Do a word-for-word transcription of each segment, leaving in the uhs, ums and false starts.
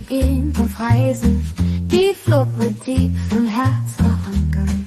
gehen auf Reisen, die Fluppe tief im Herz verankern.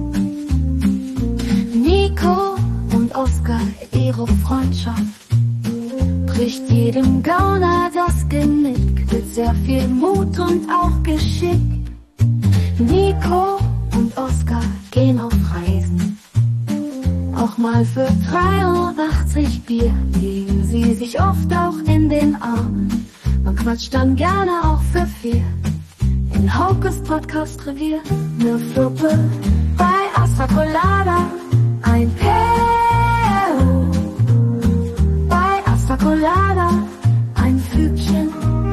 Nico und Oskar, ihre Freundschaft bricht jedem Gauner das Genick mit sehr viel Mut und auch Geschick. Nico und Oskar gehen auf Reisen, auch mal für dreiundachtzig Bier liegen sie sich oft auch in den Armen. Man quatscht dann gerne auch für vier in Haukes Podcast Revier. Ne Fluppe bei Astra Colada, ein Perl bei Astra Colada, ein Fügchen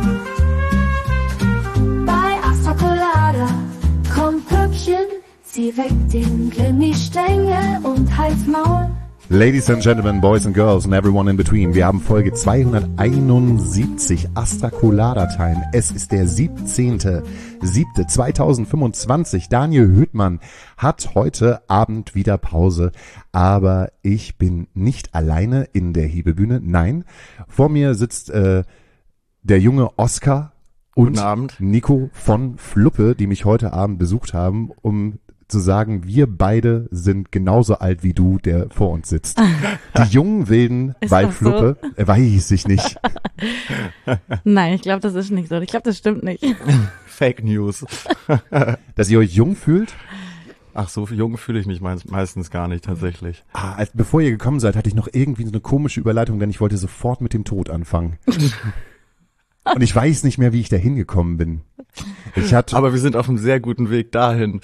bei Astra Colada. Komm Püppchen, zieh weg den Gummistängel und halt's Maul. Ladies and Gentlemen, Boys and Girls and everyone in between, wir haben Folge zweihunderteinundsiebzig Astra Colada Time. Es ist der siebzehnte siebte zweitausendfünfundzwanzig. Daniel Hüttmann hat heute Abend wieder Pause, aber ich bin nicht alleine in der Hebebühne. Nein, vor mir sitzt äh, der junge Oskar und Nico von Fluppe, die mich heute Abend besucht haben, um zu sagen, wir beide sind genauso alt wie du, der vor uns sitzt. Die jungen Wilden bei Fluppe, so? äh, weiß ich nicht. Nein, ich glaube, das ist nicht so. Ich glaube, das stimmt nicht. Fake News. Dass ihr euch jung fühlt? Ach, so jung fühle ich mich meistens gar nicht, tatsächlich. Ah, als, bevor ihr gekommen seid, hatte ich noch irgendwie so eine komische Überleitung, denn ich wollte sofort mit dem Tod anfangen. Und ich weiß nicht mehr, wie ich da hingekommen bin. Ich hatte, aber wir sind auf einem sehr guten Weg dahin.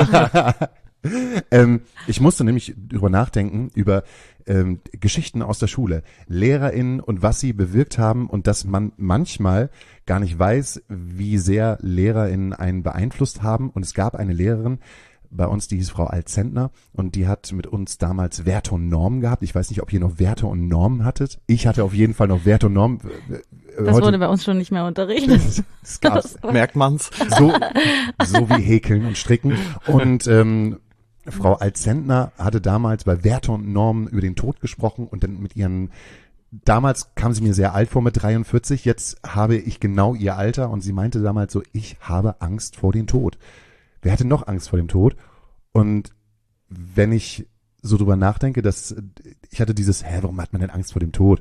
ähm, ich musste nämlich drüber nachdenken, über ähm, Geschichten aus der Schule, LehrerInnen und was sie bewirkt haben und dass man manchmal gar nicht weiß, wie sehr LehrerInnen einen beeinflusst haben. Und es gab eine Lehrerin bei uns, die hieß Frau Altzentner und die hat mit uns damals Werte und Normen gehabt. Ich weiß nicht, ob ihr noch Werte und Normen hattet. Ich hatte auf jeden Fall noch Werte und Normen. Das Heute, wurde bei uns schon nicht mehr unterrichtet. Das gab's. Merkt man's. So, so wie Häkeln und Stricken. Und ähm, Frau Altzentner hatte damals bei Werte und Normen über den Tod gesprochen und dann mit ihren, damals kam sie mir sehr alt vor mit dreiundvierzig, jetzt habe ich genau ihr Alter und sie meinte damals so, ich habe Angst vor dem Tod. Wer hatte noch Angst vor dem Tod? Und wenn ich so drüber nachdenke, dass ich hatte dieses, hä, warum hat man denn Angst vor dem Tod?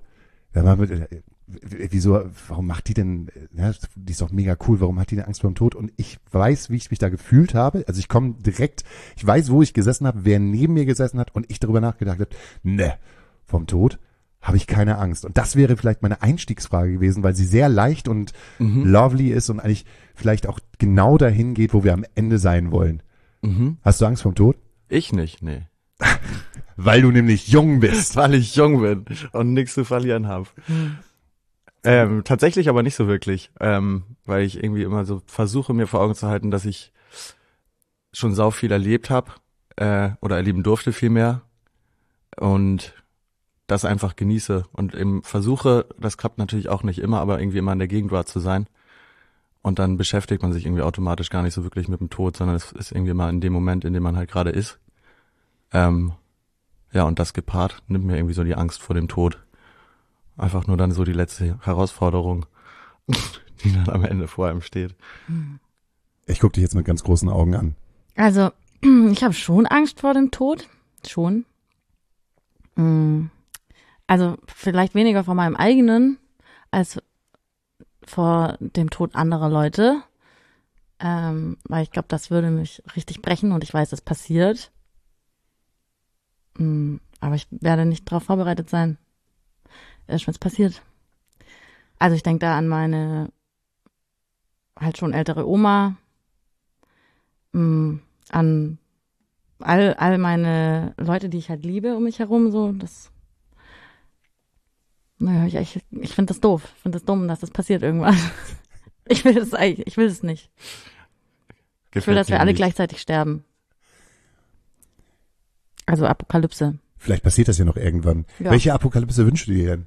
Wieso, warum macht die denn, ja, die ist doch mega cool, warum hat die denn Angst vor dem Tod? Und ich weiß, wie ich mich da gefühlt habe. Also ich komme direkt, ich weiß, wo ich gesessen habe, wer neben mir gesessen hat und ich darüber nachgedacht habe, ne, vom Tod habe ich keine Angst. Und das wäre vielleicht meine Einstiegsfrage gewesen, weil sie sehr leicht und mhm. lovely ist und eigentlich vielleicht auch genau dahin geht, wo wir am Ende sein wollen. Mhm. Hast du Angst vom Tod? Ich nicht, nee. Weil du nämlich jung bist. Weil ich jung bin und nichts zu verlieren habe. Mhm. Ähm, tatsächlich aber nicht so wirklich, ähm, weil ich irgendwie immer so versuche, mir vor Augen zu halten, dass ich schon sau viel erlebt habe äh, oder erleben durfte vielmehr und das einfach genieße und eben versuche, das klappt natürlich auch nicht immer, aber irgendwie immer in der Gegenwart zu sein. Und dann beschäftigt man sich irgendwie automatisch gar nicht so wirklich mit dem Tod, sondern es ist irgendwie mal in dem Moment, in dem man halt gerade ist. Ähm, ja, und das gepaart nimmt mir irgendwie so die Angst vor dem Tod. Einfach nur dann so die letzte Herausforderung, die dann am Ende vor einem steht. Ich gucke dich jetzt mit ganz großen Augen an. Also, ich habe schon Angst vor dem Tod. Schon. Also vielleicht weniger vor meinem eigenen, als vor dem Tod anderer Leute. Ähm, weil ich glaube, das würde mich richtig brechen und ich weiß, es passiert. Aber ich werde nicht darauf vorbereitet sein. Erst wenn es passiert. Also ich denke da an meine halt schon ältere Oma, mh, an all, all meine Leute, die ich halt liebe um mich herum, so, das, naja, ich, ich, ich finde das doof, ich finde das dumm, dass das passiert irgendwann. Ich will das eigentlich, ich will es nicht. Gefällt ich will, dass wir alle nicht. Gleichzeitig sterben. Also Apokalypse. Vielleicht passiert das ja noch irgendwann. Ja. Welche Apokalypse wünschst du dir denn?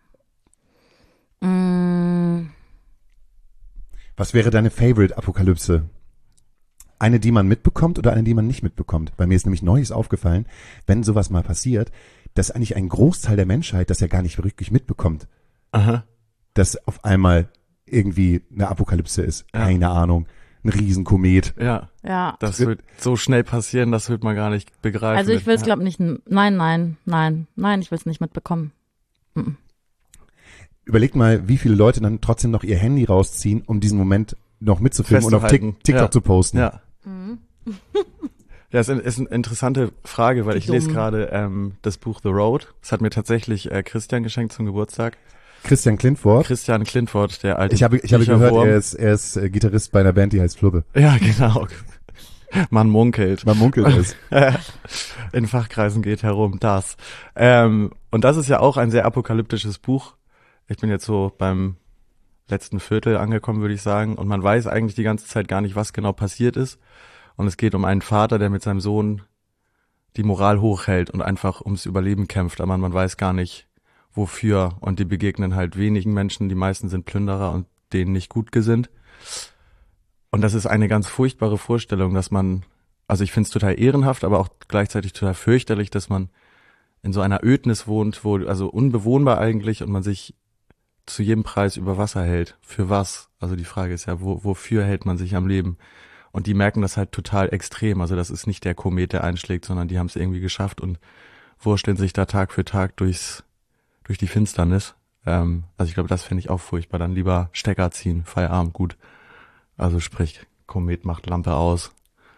Mm. Was wäre deine Favorite-Apokalypse? Eine, die man mitbekommt oder eine, die man nicht mitbekommt? Bei mir ist nämlich Neues aufgefallen, wenn sowas mal passiert, dass eigentlich ein Großteil der Menschheit das ja gar nicht wirklich mitbekommt. Aha. Dass auf einmal irgendwie eine Apokalypse ist. Ja. Keine Ahnung. Ein Riesenkomet. Ja, Ja. das wird so schnell passieren, das wird man gar nicht begreifen. Also ich will es Ja. glaube nicht, nein, nein, nein, nein, ich will es nicht mitbekommen. Mhm. Überlegt mal, wie viele Leute dann trotzdem noch ihr Handy rausziehen, um diesen Moment noch mitzufilmen und auf Festzuhalten. Tik- TikTok Ja. zu posten. Ja. Mhm. Ja, es ist eine interessante Frage, weil Wie ich lese dumm. gerade ähm, das Buch The Road. Das hat mir tatsächlich äh, Christian geschenkt zum Geburtstag. Christian Klintwort. Christian Klintwort, der alte Ich habe, ich habe gehört, Bücherwurm. er ist, er ist äh, Gitarrist bei einer Band, die heißt Flubbe. Ja, genau. Man munkelt. Man munkelt es. In Fachkreisen geht herum das. Ähm, und das ist ja auch ein sehr apokalyptisches Buch. Ich bin jetzt so beim letzten Viertel angekommen, würde ich sagen. Und man weiß eigentlich die ganze Zeit gar nicht, was genau passiert ist. Und es geht um einen Vater, der mit seinem Sohn die Moral hochhält und einfach ums Überleben kämpft. Aber man weiß gar nicht, wofür. Und die begegnen halt wenigen Menschen. Die meisten sind Plünderer und denen nicht gut gesinnt. Und das ist eine ganz furchtbare Vorstellung, dass man, also ich finde es total ehrenhaft, aber auch gleichzeitig total fürchterlich, dass man in so einer Ödnis wohnt, wo, also unbewohnbar eigentlich, und man sich zu jedem Preis über Wasser hält. Für was? Also die Frage ist ja, wo, wofür hält man sich am Leben? Und die merken das halt total extrem. Also das ist nicht der Komet, der einschlägt, sondern die haben es irgendwie geschafft und wursteln sich da Tag für Tag durchs, durch die Finsternis. Ähm, also ich glaube, das finde ich auch furchtbar. Dann lieber Stecker ziehen, Feierabend, gut. Also sprich, Komet macht Lampe aus.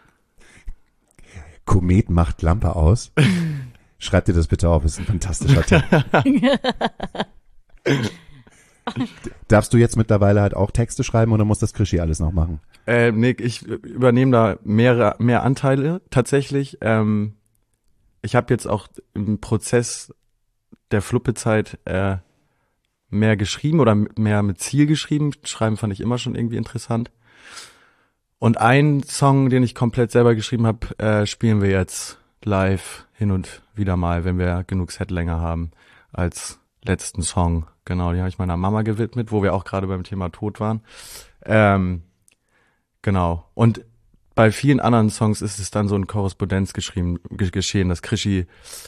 Komet macht Lampe aus. Schreib dir das bitte auf, das ist ein fantastischer Tipp. Darfst du jetzt mittlerweile halt auch Texte schreiben oder muss das Krischi alles noch machen? Äh, Nick, ich übernehme da mehrere, mehr Anteile tatsächlich. Ähm, ich habe jetzt auch im Prozess der Fluppe-Zeit äh, mehr geschrieben oder mehr mit Ziel geschrieben. Schreiben fand ich immer schon irgendwie interessant. Und einen Song, den ich komplett selber geschrieben habe, äh, spielen wir jetzt live hin und wieder mal, wenn wir genug Setlänge haben, als letzten Song. Genau, den habe ich meiner Mama gewidmet, wo wir auch gerade beim Thema Tod waren. Ähm, genau. Und bei vielen anderen Songs ist es dann so ein Korrespondenz geschrieben, ge- geschehen, dass Krischi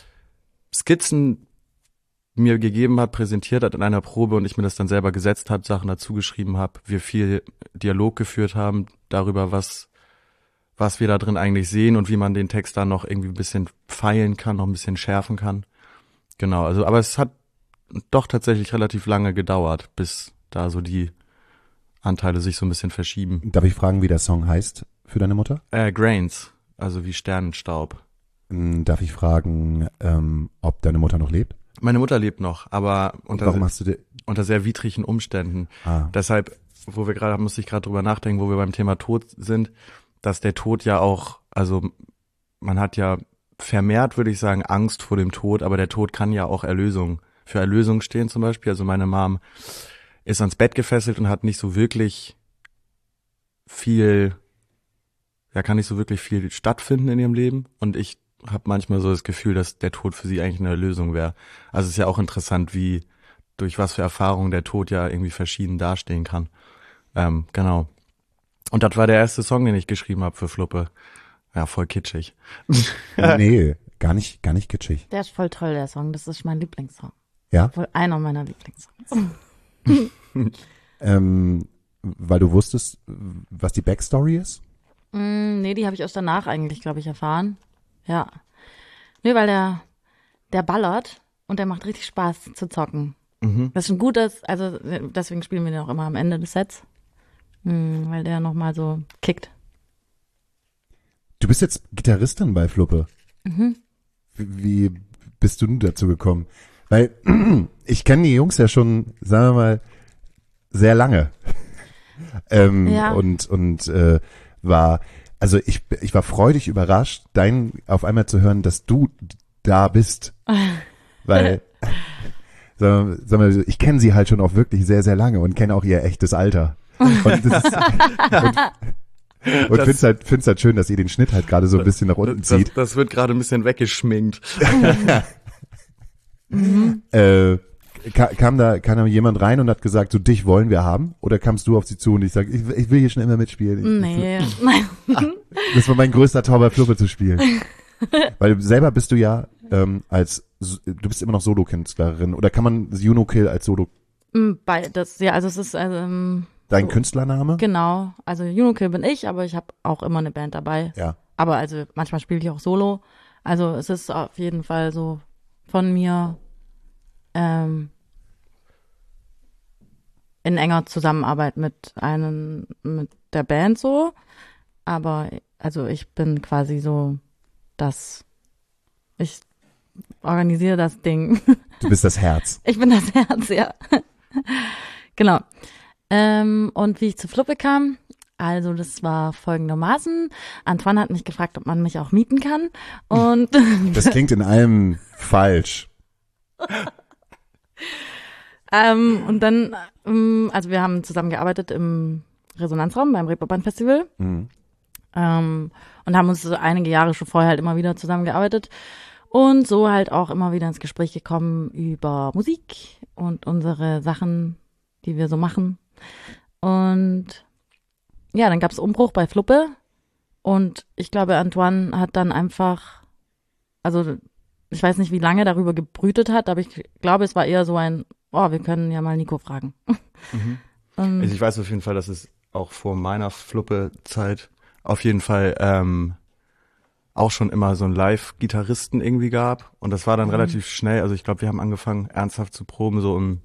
Skizzen mir gegeben hat, präsentiert hat in einer Probe und ich mir das dann selber gesetzt habe, Sachen dazu geschrieben habe, wir viel Dialog geführt haben darüber, was was wir da drin eigentlich sehen und wie man den Text dann noch irgendwie ein bisschen feilen kann, noch ein bisschen schärfen kann. Genau, also aber es hat doch tatsächlich relativ lange gedauert, bis da so die Anteile sich so ein bisschen verschieben. Darf ich fragen, wie der Song heißt für deine Mutter? Äh, Grains, also wie Sternenstaub. Hm, Darf ich fragen, ähm, ob deine Mutter noch lebt? Meine Mutter lebt noch, aber unter, Warum hast du dir... unter sehr widrigen Umständen. Ah, Deshalb, wo wir gerade, musste ich gerade drüber nachdenken, wo wir beim Thema Tod sind, dass der Tod ja auch, also man hat ja vermehrt, würde ich sagen, Angst vor dem Tod, aber der Tod kann ja auch Erlösung, für Erlösung stehen zum Beispiel. Also meine Mom ist ans Bett gefesselt und hat nicht so wirklich viel, ja, kann nicht so wirklich viel stattfinden in ihrem Leben. Und ich habe manchmal so das Gefühl, dass der Tod für sie eigentlich eine Erlösung wäre. Also es ist ja auch interessant, wie, durch was für Erfahrungen der Tod ja irgendwie verschieden dastehen kann. Ähm, genau. Und das war der erste Song, den ich geschrieben habe für Fluppe. Ja, voll kitschig. nee, gar nicht, gar nicht kitschig. Der ist voll toll, der Song. Das ist mein Lieblingssong. Ja? Wohl einer meiner Lieblingssongs. Ähm, weil du wusstest, was die Backstory ist? Mm, nee, die habe ich erst danach eigentlich, glaube ich, erfahren. Ja. Nee, weil der, der ballert und der macht richtig Spaß zu zocken. Mhm. Das ist ein gutes, also deswegen spielen wir den auch immer am Ende des Sets. Mm, weil der nochmal so kickt. Du bist jetzt Gitarristin bei Fluppe. Mhm. Wie wie bist du nun dazu gekommen? Weil ich kenne die Jungs ja schon, sagen wir mal, sehr lange. ähm, Ja. Und und äh, war, also ich ich war freudig überrascht, dein auf einmal zu hören, dass du da bist. Weil, sagen wir, sagen wir, ich kenne sie halt schon auch wirklich sehr, sehr lange und kenne auch ihr echtes Alter. Und das ist, und, und find's halt, find's halt schön, dass ihr den Schnitt halt gerade so ein bisschen nach unten Das, zieht. das wird gerade ein bisschen weggeschminkt. Mhm. Äh, ka- kam da, kam da jemand rein und hat gesagt, so dich wollen wir haben? Oder kamst du auf sie zu und ich sag, ich, ich will hier schon immer mitspielen? Ich, Nee. Das war mein größter Traum, bei Fluppe zu spielen. Weil selber bist du ja ähm, als, du bist immer noch Solokünstlerin. Oder kann man Juno Kill als Solo? Mm, Beides, ja, also es ist, also, ähm, Dein So. Künstlername? Genau, also Junokill bin ich, aber ich habe auch immer eine Band dabei. Ja. Aber also manchmal spiele ich auch solo. Also es ist auf jeden Fall so von mir ähm, in enger Zusammenarbeit mit einem, mit der Band so. Aber also ich bin quasi so das, ich organisiere das Ding. Du bist das Herz. Ich bin das Herz, ja. Genau. Ähm, und wie ich zu Fluppe kam, also das war folgendermaßen. Antoine hat mich gefragt, ob man mich auch mieten kann. Und Das klingt in allem falsch. ähm, und dann, ähm, also wir haben zusammen gearbeitet im Resonanzraum beim Reeperbahn Festival. Mhm. Ähm, und haben uns so einige Jahre schon vorher halt immer wieder zusammengearbeitet. Und so halt auch immer wieder ins Gespräch gekommen über Musik und unsere Sachen, die wir so machen. Und ja, dann gab's Umbruch bei Fluppe. Und ich glaube, Antoine hat dann einfach, also ich weiß nicht, wie lange darüber gebrütet hat, aber ich glaube, es war eher so ein, oh, wir können ja mal Nico fragen. Mhm. Ähm, Also ich weiß auf jeden Fall, dass es auch vor meiner Fluppe-Zeit auf jeden Fall ähm, auch schon immer so einen Live-Gitarristen irgendwie gab. Und das war dann Mhm. relativ schnell. Also ich glaube, wir haben angefangen, ernsthaft zu proben, so im,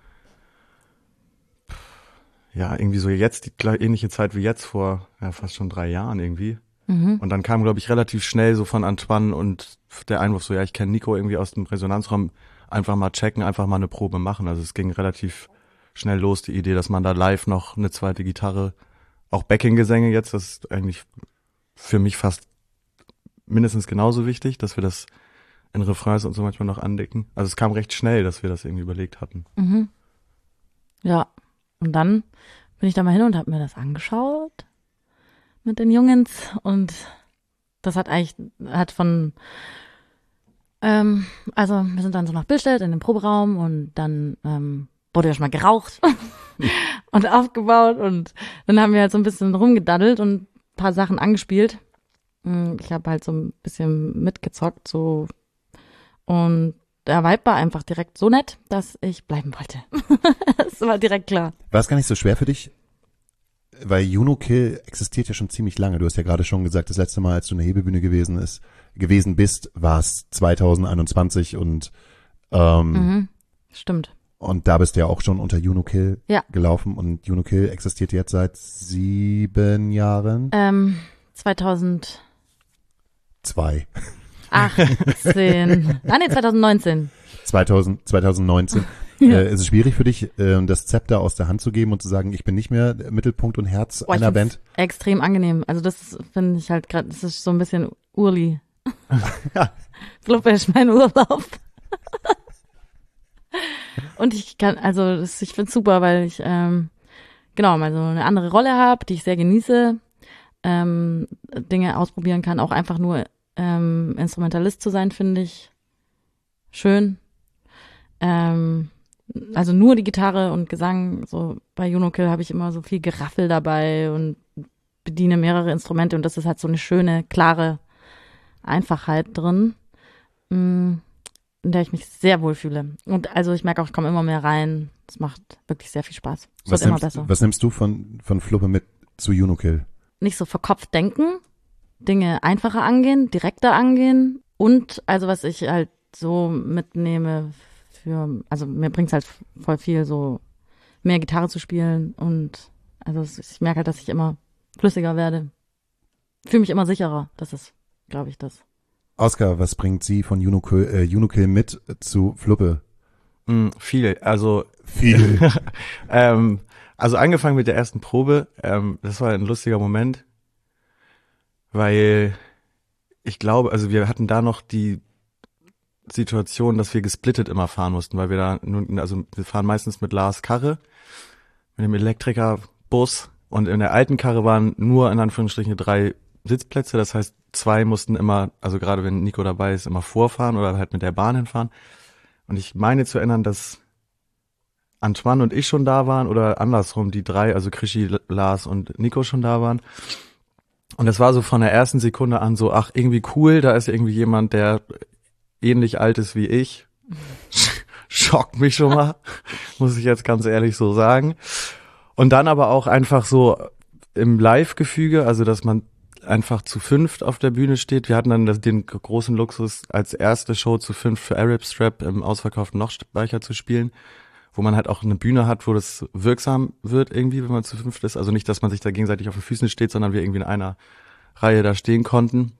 ja, irgendwie so jetzt, die gleich- ähnliche Zeit wie jetzt, vor ja, fast schon drei Jahren irgendwie. mhm. Und dann kam, glaube ich, relativ schnell so von Antoine und der Einwurf so, ja, ich kenne Nico irgendwie aus dem Resonanzraum, einfach mal checken, einfach mal eine Probe machen. Also es ging relativ schnell los, die Idee, dass man da live noch eine zweite Gitarre, auch Backing-Gesänge jetzt, das ist eigentlich für mich fast mindestens genauso wichtig, dass wir das in Refrains und so manchmal noch andecken. Also es kam recht schnell, dass wir das irgendwie überlegt hatten. Mhm. Ja, und dann bin ich da mal hin und habe mir das angeschaut mit den Jungens und das hat eigentlich, hat von, ähm, also wir sind dann so nach Billstedt in den Proberaum und dann ähm, wurde ja schon mal geraucht und aufgebaut und dann haben wir halt so ein bisschen rumgedaddelt und ein paar Sachen angespielt. Ich habe halt so ein bisschen mitgezockt so und der Vibe war einfach direkt so nett, dass ich bleiben wollte. Das war direkt klar. War es gar nicht so schwer für dich? Weil Junokill existiert ja schon ziemlich lange. Du hast ja gerade schon gesagt, das letzte Mal, als du in der Hebebühne gewesen ist, gewesen bist, war es zwanzig einundzwanzig und ähm, Mhm. Stimmt. und da bist du ja auch schon unter Junokill Ja. gelaufen und Junokill existiert jetzt seit sieben Jahren. Ähm, zweitausendachtzehn. Zwei. Ah, nee, zweitausendneunzehn. zweitausend, zweitausendneunzehn. Ja. Äh, ist es schwierig für dich, äh, das Zepter aus der Hand zu geben und zu sagen, ich bin nicht mehr Mittelpunkt und Herz Boah, ich einer find's Band? extrem angenehm. Also das finde ich halt gerade, das ist so ein bisschen Urli. Fluppe ist mein Urlaub. Und ich kann, also das, ich find's super, weil ich ähm, genau mal so eine andere Rolle habe, die ich sehr genieße, ähm, Dinge ausprobieren kann, auch einfach nur ähm, Instrumentalist zu sein, finde ich schön. Ähm, also nur die Gitarre und Gesang, so bei Junokill habe ich immer so viel Geraffel dabei und bediene mehrere Instrumente und das ist halt so eine schöne, klare Einfachheit drin, mh, in der ich mich sehr wohl fühle. Und also ich merke auch, ich komme immer mehr rein. Es macht wirklich sehr viel Spaß. Es Was wird immer nimmst, besser. was nimmst du von, von Fluppe mit zu Junokill? Nicht so verkopft denken, Dinge einfacher angehen, direkter angehen und also was ich halt so mitnehme für, also mir bringt's halt voll viel, so mehr Gitarre zu spielen und also es- ich merke halt, dass ich immer flüssiger werde. Fühle mich immer sicherer. Das ist, glaube ich, das. Oskar, was bringt sie von Junokill, äh, Junokill mit zu Fluppe? Mm, viel, also Viel. ähm, also angefangen mit der ersten Probe, ähm, das war ein lustiger Moment, weil ich glaube, also wir hatten da noch die Situation, dass wir gesplittet immer fahren mussten, weil wir da nun, also wir fahren meistens mit Lars Karre, mit dem Elektrikerbus und in der alten Karre waren nur in Anführungsstrichen drei Sitzplätze, das heißt zwei mussten immer, also gerade wenn Nico dabei ist, immer vorfahren oder halt mit der Bahn hinfahren und ich meine zu erinnern, dass Antoine und ich schon da waren oder andersrum, die drei, also Krischi, L- Lars und Nico schon da waren. Und das war so von der ersten Sekunde an so, ach, irgendwie cool, da ist irgendwie jemand, der ähnlich alt ist wie ich. Schockt mich schon mal, muss ich jetzt ganz ehrlich so sagen. Und dann aber auch einfach so im Live-Gefüge, also dass man einfach zu fünft auf der Bühne steht. Wir hatten dann das, den großen Luxus, als erste Show zu fünft für Arab Strap im ausverkauften Nochspeicher zu spielen, wo man halt auch eine Bühne hat, wo das wirksam wird irgendwie, wenn man zu fünft ist. Also nicht, dass man sich da gegenseitig auf den Füßen steht, sondern wir irgendwie in einer Reihe da stehen konnten.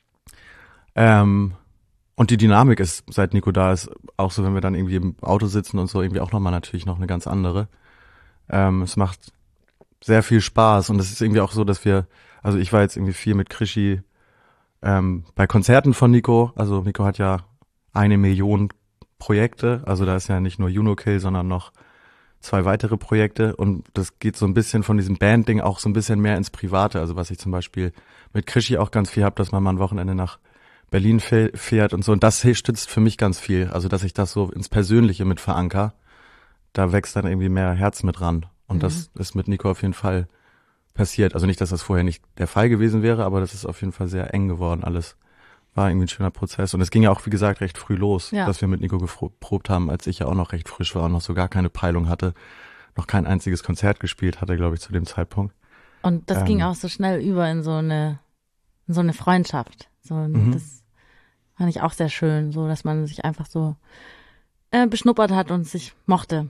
Ähm, und die Dynamik ist, seit Nico da ist, auch so, wenn wir dann irgendwie im Auto sitzen und so, irgendwie auch nochmal natürlich noch eine ganz andere. Ähm, es macht sehr viel Spaß und es ist irgendwie auch so, dass wir, also ich war jetzt irgendwie viel mit Krischi ähm, bei Konzerten von Nico. Also Nico hat ja eine Million Projekte, also da ist ja nicht nur Juno Kill, sondern noch zwei weitere Projekte und das geht so ein bisschen von diesem Band-Ding auch so ein bisschen mehr ins Private. Also was ich zum Beispiel mit Krischi auch ganz viel habe, dass man mal ein Wochenende nach Berlin fährt und so. Und das stützt für mich ganz viel. Also dass ich das so ins Persönliche mit veranker. Da wächst dann irgendwie mehr Herz mit ran. Und mhm. das ist mit Nico auf jeden Fall passiert. Also nicht, dass das vorher nicht der Fall gewesen wäre, aber das ist auf jeden Fall sehr eng geworden alles. War irgendwie ein schöner Prozess. Und es ging ja auch, wie gesagt, recht früh los, ja. dass wir mit Nico geprobt haben, als ich ja auch noch recht frisch war und noch so gar keine Peilung hatte, noch kein einziges Konzert gespielt hatte, glaube ich, zu dem Zeitpunkt. Und das ähm, ging auch so schnell über in so eine, in so eine Freundschaft. So, mhm. Das fand ich auch sehr schön, so, dass man sich einfach so äh, beschnuppert hat und sich mochte.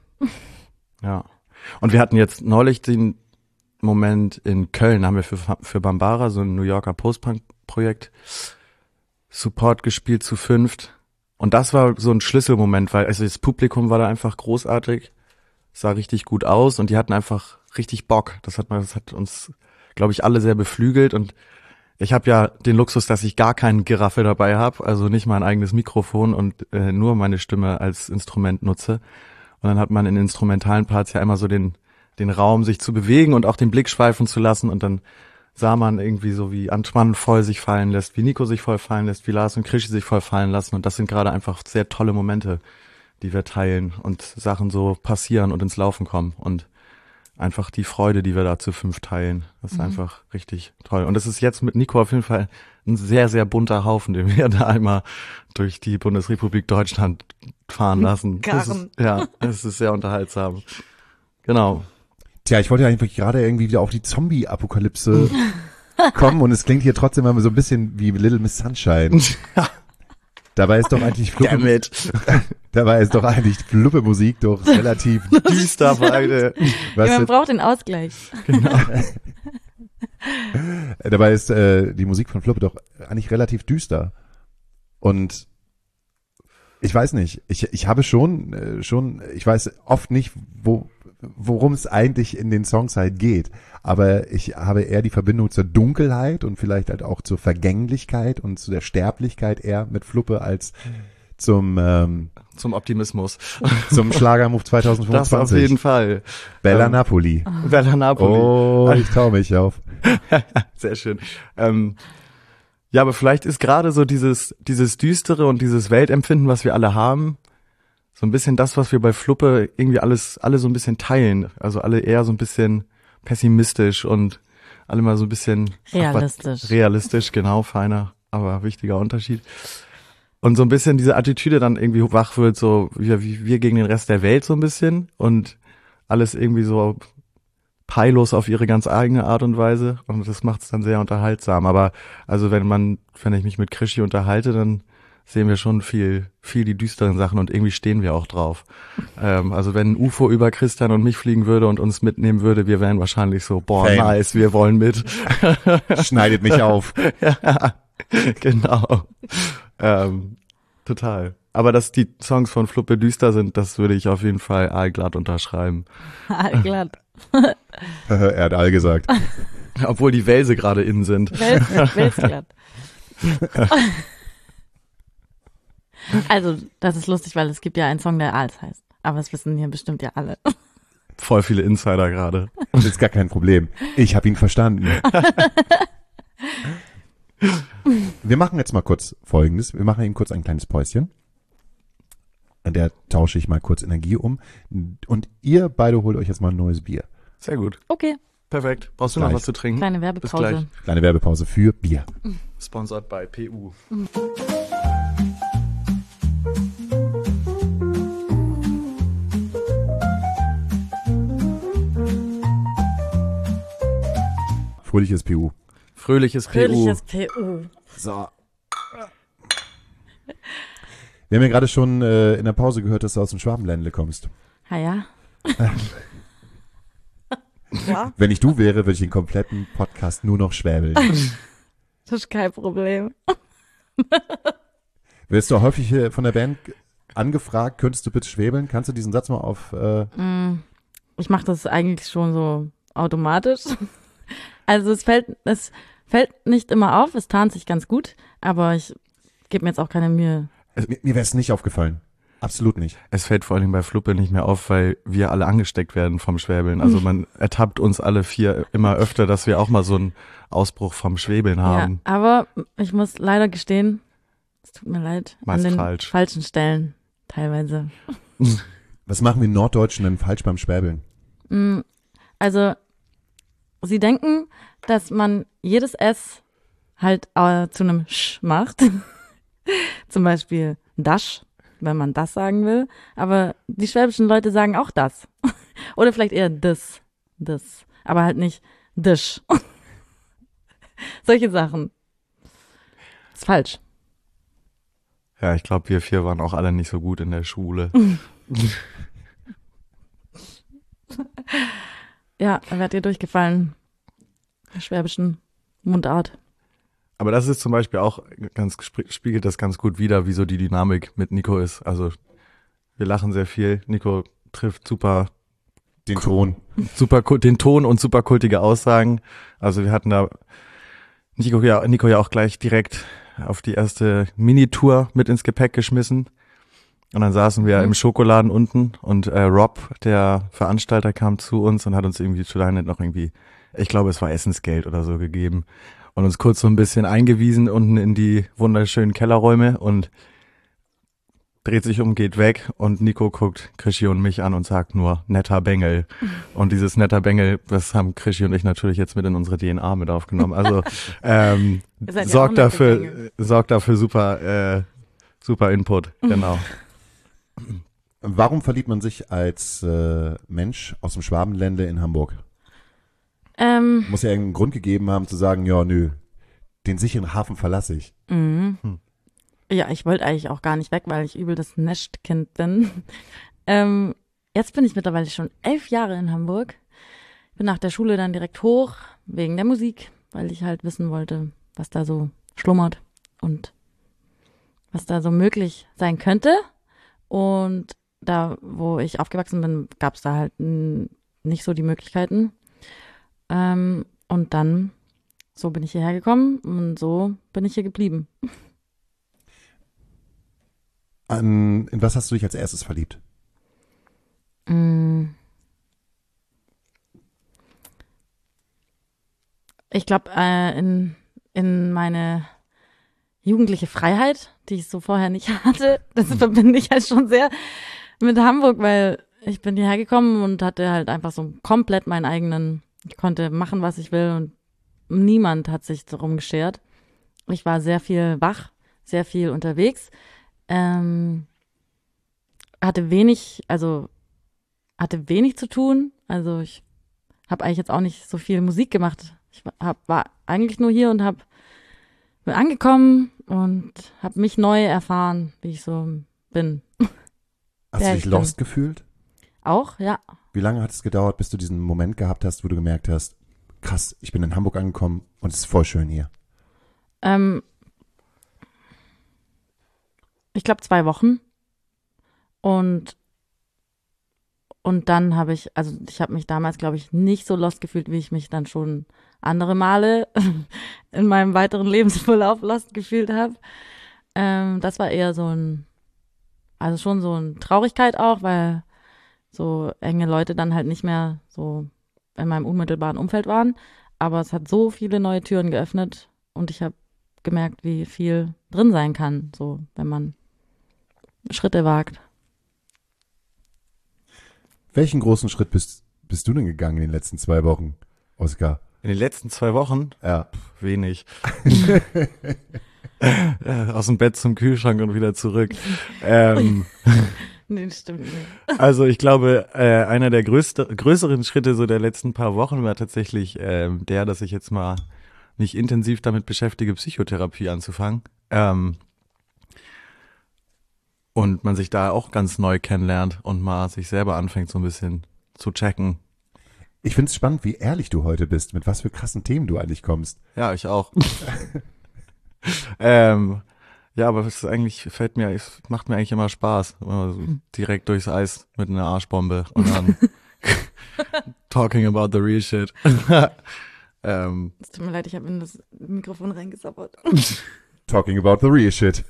Ja. Und wir hatten jetzt neulich den Moment in Köln, haben wir für, für Bambara, so ein New Yorker Post-Punk-Projekt, Support gespielt zu fünft. Und das war so ein Schlüsselmoment, weil also das Publikum war da einfach großartig, sah richtig gut aus und die hatten einfach richtig Bock. Das hat, das hat uns, glaube ich, alle sehr beflügelt. Und ich habe ja den Luxus, dass ich gar keinen Giraffe dabei habe, also nicht mein eigenes Mikrofon und äh, nur meine Stimme als Instrument nutze. Und dann hat man in instrumentalen Parts ja immer so den den Raum, sich zu bewegen und auch den Blick schweifen zu lassen. Und dann sah man irgendwie so, wie Antoine voll sich fallen lässt, wie Nico sich voll fallen lässt, wie Lars und Krischi sich voll fallen lassen. Und das sind gerade einfach sehr tolle Momente, die wir teilen und Sachen so passieren und ins Laufen kommen. Und einfach die Freude, die wir da zu fünf teilen, das ist mhm. einfach richtig toll. Und es ist jetzt mit Nico auf jeden Fall ein sehr, sehr bunter Haufen, den wir da einmal durch die Bundesrepublik Deutschland fahren lassen. Das ist, ja, es ist sehr unterhaltsam. Genau. Tja, ich wollte ja eigentlich gerade irgendwie wieder auf die Zombie-Apokalypse kommen und es klingt hier trotzdem immer so ein bisschen wie Little Miss Sunshine. Dabei ist doch eigentlich Fluppe, dabei ist doch eigentlich Fluppe-Musik doch relativ düster, beide. Ja, man braucht den Ausgleich. Genau. Dabei ist äh, die Musik von Fluppe doch eigentlich relativ düster. Und ich weiß nicht, ich ich habe schon äh, schon, ich weiß oft nicht, wo worum es eigentlich in den Songs halt geht. Aber ich habe eher die Verbindung zur Dunkelheit und vielleicht halt auch zur Vergänglichkeit und zu der Sterblichkeit eher mit Fluppe als zum ähm, zum Optimismus. Zum Schlagermove zwanzig fünfundzwanzig. Das auf jeden Fall. Bella ähm, Napoli. Bella Napoli. Oh, ich trau mich auf. Sehr schön. Ähm, ja, aber vielleicht ist gerade so dieses dieses Düstere und dieses Weltempfinden, was wir alle haben, so ein bisschen das, was wir bei Fluppe irgendwie alles, alle so ein bisschen teilen. Also alle eher so ein bisschen pessimistisch und alle mal so ein bisschen realistisch. Ach, realistisch, genau, feiner, aber wichtiger Unterschied. Und so ein bisschen diese Attitüde dann irgendwie wach wird, so wie, wie wir gegen den Rest der Welt so ein bisschen und alles irgendwie so peillos auf ihre ganz eigene Art und Weise. Und das macht es dann sehr unterhaltsam. Aber also wenn man, wenn ich mich mit Krischi unterhalte, dann sehen wir schon viel, viel die düsteren Sachen und irgendwie stehen wir auch drauf. Ähm, also wenn ein U F O über Christian und mich fliegen würde und uns mitnehmen würde, wir wären wahrscheinlich so, boah, Fame. Nice, wir wollen mit. Schneidet mich auf. Ja, genau. Ähm, total. Aber dass die Songs von Fluppe düster sind, das würde ich auf jeden Fall allglatt unterschreiben. Allglatt. Er hat all gesagt. Obwohl die Wälse gerade innen sind. Wels, Welsglatt. Also, das ist lustig, weil es gibt ja einen Song, der Aals heißt. Aber das wissen hier bestimmt ja alle. Voll viele Insider gerade. Das ist gar kein Problem. Ich habe ihn verstanden. Wir machen jetzt mal kurz Folgendes. Wir machen eben kurz ein kleines Päuschen. An der tausche ich mal kurz Energie um. Und ihr beide holt euch jetzt mal ein neues Bier. Sehr gut. Okay. Perfekt. Brauchst du Gleich. noch was zu trinken? Kleine Werbepause. Kleine Werbepause für Bier. Sponsored by P U. Fröhliches P U. Fröhliches P U. Fröhliches P U. So. Wir haben ja gerade schon äh, in der Pause gehört, dass du aus dem Schwabenländle kommst. Ha ja. Ja. Wenn ich du wäre, würde ich den kompletten Podcast nur noch schwäbeln. Das ist kein Problem. Wirst du häufig hier von der Band angefragt, könntest du bitte schwäbeln? Kannst du diesen Satz mal auf... Äh Ich mache das eigentlich schon so automatisch. Also es fällt, es fällt nicht immer auf, es tarnt sich ganz gut, aber ich gebe mir jetzt auch keine Mühe. Also, mir mir wäre es nicht aufgefallen. Absolut nicht. Es fällt vor allem bei Fluppe nicht mehr auf, weil wir alle angesteckt werden vom Schwäbeln. Also man ertappt uns alle vier immer öfter, dass wir auch mal so einen Ausbruch vom Schwäbeln haben. Ja, aber ich muss leider gestehen, es tut mir leid, Meist an den falsch. falschen Stellen teilweise. Was machen wir Norddeutschen denn falsch beim Schwäbeln? Also sie denken, dass man jedes S halt äh, zu einem Sch macht. Zum Beispiel Dasch, wenn man das sagen will. Aber die schwäbischen Leute sagen auch das. Oder vielleicht eher das, das. Aber halt nicht Disch. Solche Sachen. Ist falsch. Ja, ich glaube, wir vier waren auch alle nicht so gut in der Schule. Ja, da werdet ihr durchgefallen. Der schwäbischen Mundart. Aber das ist zum Beispiel auch ganz, spiegelt das ganz gut wider, wie so die Dynamik mit Nico ist. Also wir lachen sehr viel. Nico trifft super Den Ton. super den Ton und super kultige Aussagen. Also wir hatten da Nico ja, Nico ja auch gleich direkt auf die erste Minitour mit ins Gepäck geschmissen. Und dann saßen wir mhm. im Schokoladen unten und äh, Rob, der Veranstalter, kam zu uns und hat uns irgendwie zu lange noch irgendwie, ich glaube, es war Essensgeld oder so gegeben und uns kurz so ein bisschen eingewiesen unten in die wunderschönen Kellerräume und dreht sich um, geht weg und Nico guckt Krischi und mich an und sagt nur, netter Bengel. Und dieses netter Bengel, das haben Krischi und ich natürlich jetzt mit in unsere D N A mit aufgenommen. Also ähm, sorgt ja dafür, sorgt dafür super, äh, super Input, genau. Warum verliebt man sich als äh, Mensch aus dem Schwabenländle in Hamburg? Ähm, Muss ja irgendeinen Grund gegeben haben zu sagen, ja, nö, den sicheren Hafen verlasse ich. Mhm. Hm. Ja, ich wollte eigentlich auch gar nicht weg, weil ich übel das Nestkind bin. ähm, jetzt bin ich mittlerweile schon elf Jahre in Hamburg. Bin nach der Schule dann direkt hoch, wegen der Musik, weil ich halt wissen wollte, was da so schlummert und was da so möglich sein könnte. Und da, wo ich aufgewachsen bin, gab es da halt n- nicht so die Möglichkeiten. Ähm, und dann, so bin ich hierher gekommen und so bin ich hier geblieben. An, in was hast du dich als erstes verliebt? Ich glaube, äh, in, in meine jugendliche Freiheit, die ich so vorher nicht hatte. Das verbinde ich halt schon sehr mit Hamburg, weil ich bin hierher gekommen und hatte halt einfach so komplett meinen eigenen, ich konnte machen, was ich will und niemand hat sich darum geschert. Ich war sehr viel wach, sehr viel unterwegs, ähm, hatte wenig, also hatte wenig zu tun, also ich habe eigentlich jetzt auch nicht so viel Musik gemacht. Ich hab, war eigentlich nur hier und habe bin angekommen und habe mich neu erfahren, wie ich so bin. Hast Ja, du dich ich lost bin- gefühlt? Auch, ja. Wie lange hat es gedauert, bis du diesen Moment gehabt hast, wo du gemerkt hast, krass, ich bin in Hamburg angekommen und es ist voll schön hier? Ähm, ich glaube zwei Wochen. Und, und dann habe ich, also ich habe mich damals, glaube ich, nicht so lost gefühlt, wie ich mich dann schon andere Male in meinem weiteren Lebensverlauf lost gefühlt habe. Ähm, das war eher so ein, also schon so eine Traurigkeit auch, weil so enge Leute dann halt nicht mehr so in meinem unmittelbaren Umfeld waren. Aber es hat so viele neue Türen geöffnet und ich habe gemerkt, wie viel drin sein kann, so wenn man Schritte wagt. Welchen großen Schritt bist, bist du denn gegangen in den letzten zwei Wochen, Oskar? In den letzten zwei Wochen Ja. wenig. Äh, Aus dem Bett zum Kühlschrank und wieder zurück. Ähm, Nee, das stimmt nicht. Also ich glaube, äh, einer der größte, größeren Schritte so der letzten paar Wochen war tatsächlich ähm, der, dass ich jetzt mal mich intensiv damit beschäftige, Psychotherapie anzufangen. Ähm, und man sich da auch ganz neu kennenlernt und mal sich selber anfängt so ein bisschen zu checken. Ich find's spannend, wie ehrlich du heute bist, mit was für krassen Themen du eigentlich kommst. Ja, ich auch. ähm, ja, aber es ist eigentlich, fällt mir, es macht mir eigentlich immer Spaß. Immer so direkt durchs Eis mit einer Arschbombe und dann talking about the real shit. ähm, Es tut mir leid, ich habe in das Mikrofon reingesabbert. Talking about the real shit.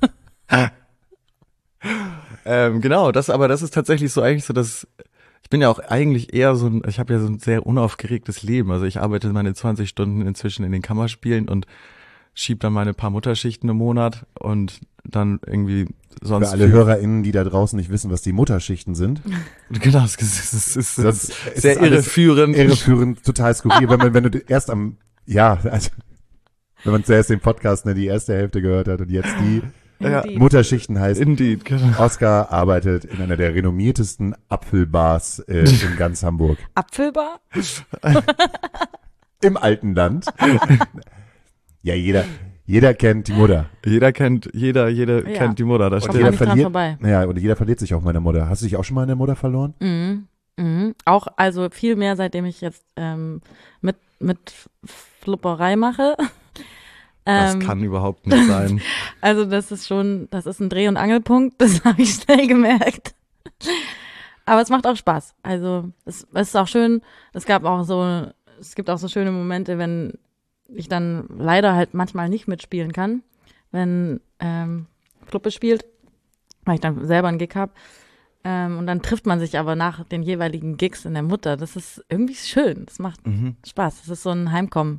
ähm, genau, das, aber das ist tatsächlich so eigentlich so, dass ich bin ja auch eigentlich eher so ein, ich habe ja so ein sehr unaufgeregtes Leben. Also ich arbeite meine zwanzig Stunden inzwischen in den Kammerspielen und schieb dann meine paar Mutterschichten im Monat und dann irgendwie sonst. Für alle HörerInnen, die da draußen nicht wissen, was die Mutterschichten sind. Genau, es ist, es ist, Das ist ist sehr alles irreführend. Irreführend, total skurril. wenn man, wenn du erst am, ja, also, wenn man zuerst den Podcast, ne, die erste Hälfte gehört hat und jetzt die Ja. Indeed. Mutterschichten heißt, Indeed, genau. Oskar arbeitet in einer der renommiertesten Apfelbars äh, in ganz Hamburg. Apfelbar? Im alten Land. Ja, jeder, jeder kennt die Mutter. Jeder kennt, jeder, jeder Ja. kennt die Mutter, das Und Kommt jeder man nicht dran verliert, vorbei. ja, und jeder verliert sich auch meine Mutter. Hast du dich auch schon mal in der Mutter verloren? Mhm. Mhm. Auch, also viel mehr, seitdem ich jetzt ähm, mit, mit Flupperei mache. Das Ähm, kann überhaupt nicht sein. Also das ist schon, das ist ein Dreh- und Angelpunkt, das habe ich schnell gemerkt. Aber es macht auch Spaß. Also es, es ist auch schön, es gab auch so, es gibt auch so schöne Momente, wenn ich dann leider halt manchmal nicht mitspielen kann, wenn ähm, Fluppe spielt, weil ich dann selber einen Gig habe. Ähm, und dann trifft man sich aber nach den jeweiligen Gigs in der Mutter. Das ist irgendwie schön, das macht Mhm. Spaß, das ist so ein Heimkommen.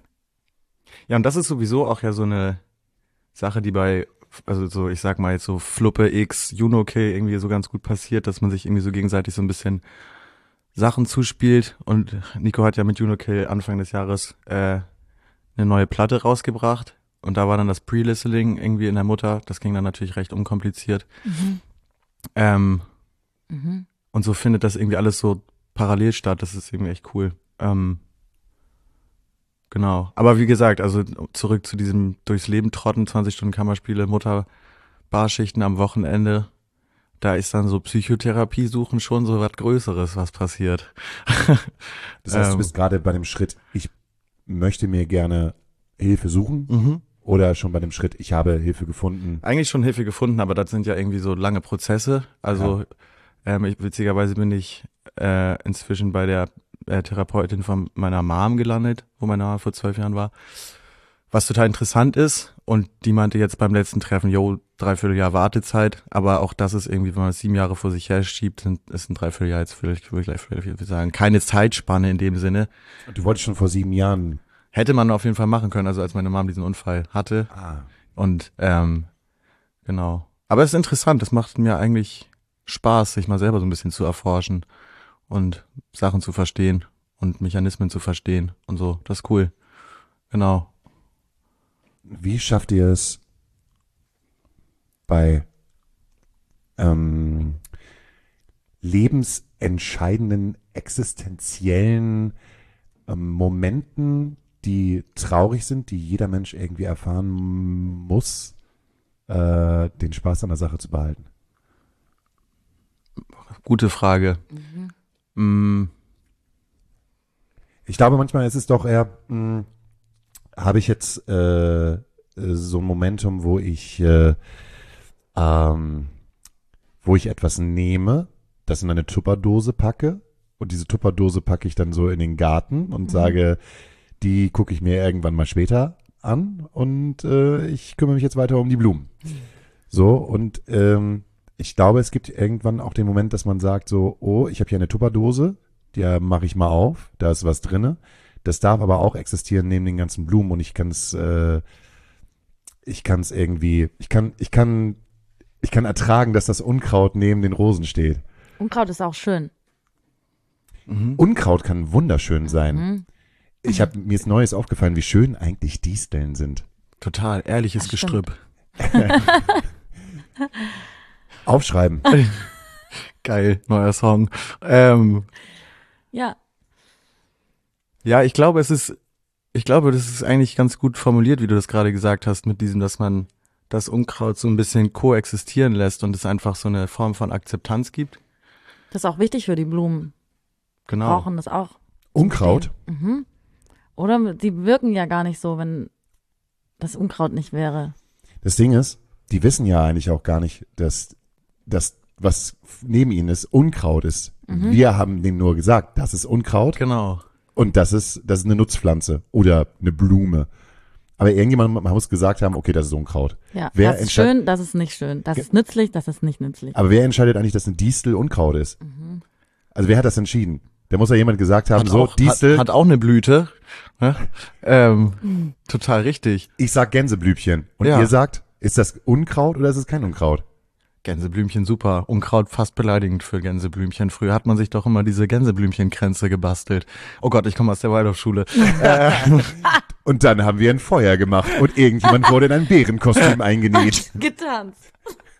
Ja, und das ist sowieso auch ja so eine Sache, die bei, also so, ich sag mal jetzt so Fluppe X, Juno K irgendwie so ganz gut passiert, dass man sich irgendwie so gegenseitig so ein bisschen Sachen zuspielt. Und Nico hat ja mit Juno K Anfang des Jahres äh, eine neue Platte rausgebracht. Und da war dann das Pre-Listening irgendwie in der Mutter. Das ging dann natürlich recht unkompliziert. Mhm. Ähm, Mhm. und so findet das irgendwie alles so parallel statt. Das ist irgendwie echt cool. Ähm, Genau. Aber wie gesagt, also zurück zu diesem durchs Leben trotten, zwanzig Stunden Kammerspiele, Mutter, Barschichten am Wochenende. Da ist dann so Psychotherapie suchen schon so was Größeres, was passiert. Das heißt, du Ähm. bist gerade bei dem Schritt, ich möchte mir gerne Hilfe suchen Mhm. oder schon bei dem Schritt, ich habe Hilfe gefunden. Eigentlich schon Hilfe gefunden, aber das sind ja irgendwie so lange Prozesse. Also ähm, ich, witzigerweise bin ich äh, inzwischen bei der äh, Therapeutin von meiner Mom gelandet, wo meine Mama vor zwölf Jahren war. Was total interessant ist, und die meinte jetzt beim letzten Treffen, jo, dreiviertel Jahr Wartezeit, aber auch das ist irgendwie, wenn man es sieben Jahre vor sich her schiebt, sind, ist ein Dreivierteljahr jetzt vielleicht, würde ich gleich vielleicht sagen, keine Zeitspanne in dem Sinne. Du wolltest schon vor sieben Jahren. Hätte man auf jeden Fall machen können, also als meine Mom diesen Unfall hatte. Ah. Und ähm, genau. Aber es ist interessant, es macht mir eigentlich Spaß, sich mal selber so ein bisschen zu erforschen und Sachen zu verstehen und Mechanismen zu verstehen und so. Das ist cool. Genau. Wie schafft ihr es bei ähm, lebensentscheidenden, existenziellen ähm, Momenten, die traurig sind, die jeder Mensch irgendwie erfahren muss, äh, den Spaß an der Sache zu behalten? Gute Frage. Mhm. Mm, Ich glaube, manchmal ist es doch eher, mh, habe ich jetzt äh, so ein Momentum, wo ich, äh, ähm, wo ich etwas nehme, das in eine Tupperdose packe und diese Tupperdose packe ich dann so in den Garten und Mhm. sage, die gucke ich mir irgendwann mal später an und äh, ich kümmere mich jetzt weiter um die Blumen. So, und ähm, ich glaube, es gibt irgendwann auch den Moment, dass man sagt so, oh, ich habe hier eine Tupperdose, die mache ich mal auf, da ist was drinne. Das darf aber auch existieren neben den ganzen Blumen und ich kann es, äh, ich kann es irgendwie, ich kann, ich kann, ich kann ertragen, dass das Unkraut neben den Rosen steht. Unkraut ist auch schön. mhm. Unkraut kann wunderschön sein. Mhm. Ich habe mir ist Neues aufgefallen, wie schön eigentlich Disteln sind. Total ehrliches Das stimmt. Gestrüpp. Aufschreiben. Geil, neuer Song. Ähm, Ja, ja, ich glaube, es ist, ich glaube, das ist eigentlich ganz gut formuliert, wie du das gerade gesagt hast, mit diesem, dass man das Unkraut so ein bisschen koexistieren lässt und es einfach so eine Form von Akzeptanz gibt. das ist auch wichtig für die Blumen. Genau. Brauchen das auch. Unkraut? Mhm. Oder die wirken ja gar nicht so, wenn das Unkraut nicht wäre. Das Ding ist, die wissen ja eigentlich auch gar nicht, dass das, was neben ihnen ist, Unkraut ist. Mhm. Wir haben denen nur gesagt, das ist Unkraut Genau. und das ist, das ist eine Nutzpflanze oder eine Blume. Aber irgendjemand muss gesagt haben, okay, das ist Unkraut. Ja, Wer das ist entscheid- schön, das ist nicht schön. Das ist nützlich, das ist nicht nützlich. Aber wer entscheidet eigentlich, dass ein Distel Unkraut ist? Also wer hat das entschieden? Da muss ja jemand gesagt haben, Hat so, auch, Distel, hat, hat auch eine Blüte. Ne? Ähm, total richtig. ich sag Gänseblümchen. Und Ja. ihr sagt, ist das Unkraut oder ist es kein Unkraut? Gänseblümchen super. Unkraut fast beleidigend für Gänseblümchen. Früher hat man sich doch immer diese Gänseblümchenkränze gebastelt. Oh Gott, ich komme aus der Waldorfschule. Und dann haben wir ein Feuer gemacht und irgendjemand wurde in ein Bärenkostüm eingenäht. Getanzt.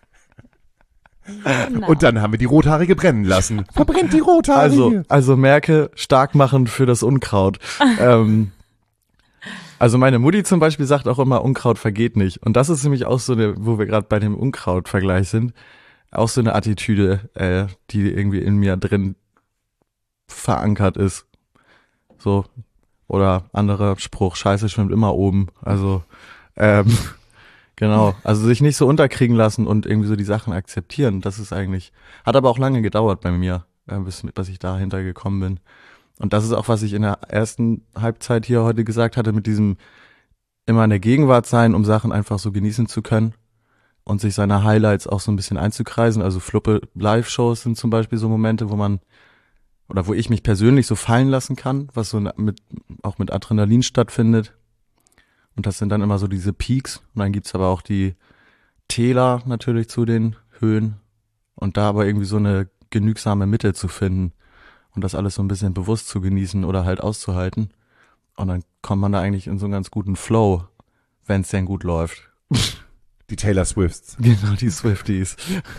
Genau. Und dann haben wir die Rothaarige brennen lassen. Verbrennt die Also, Rothaarige. also merke, stark machen für das Unkraut. ähm, also meine Mutti zum Beispiel sagt auch immer, Unkraut vergeht nicht. Und das ist nämlich auch so eine, wo wir gerade bei dem Unkraut-Vergleich sind, auch so eine Attitüde, äh, die irgendwie in mir drin verankert ist. So, oder anderer Spruch, Scheiße schwimmt immer oben. Also, ähm, genau, also sich nicht so unterkriegen lassen und irgendwie so die Sachen akzeptieren, das ist eigentlich, hat aber auch lange gedauert bei mir, äh, bis, bis ich dahinter gekommen bin. Und das ist auch, was ich in der ersten Halbzeit hier heute gesagt hatte, mit diesem immer in der Gegenwart sein, um Sachen einfach so genießen zu können und sich seine Highlights auch so ein bisschen einzukreisen. Also Fluppe Live-Shows sind zum Beispiel so Momente, wo man, oder wo ich mich persönlich so fallen lassen kann, was so mit, auch mit Adrenalin stattfindet. Und das sind dann immer so diese Peaks. Und dann gibt's aber auch die Täler natürlich zu den Höhen. Und da aber irgendwie so eine genügsame Mitte zu finden und das alles so ein bisschen bewusst zu genießen oder halt auszuhalten. Und dann kommt man da eigentlich in so einen ganz guten Flow, wenn es denn gut läuft. Die Taylor Swifts. Genau, die Swifties.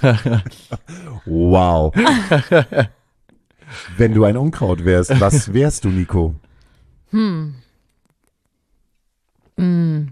Wow. Wenn du ein Unkraut wärst, was wärst du, Nico? Hm. Mm,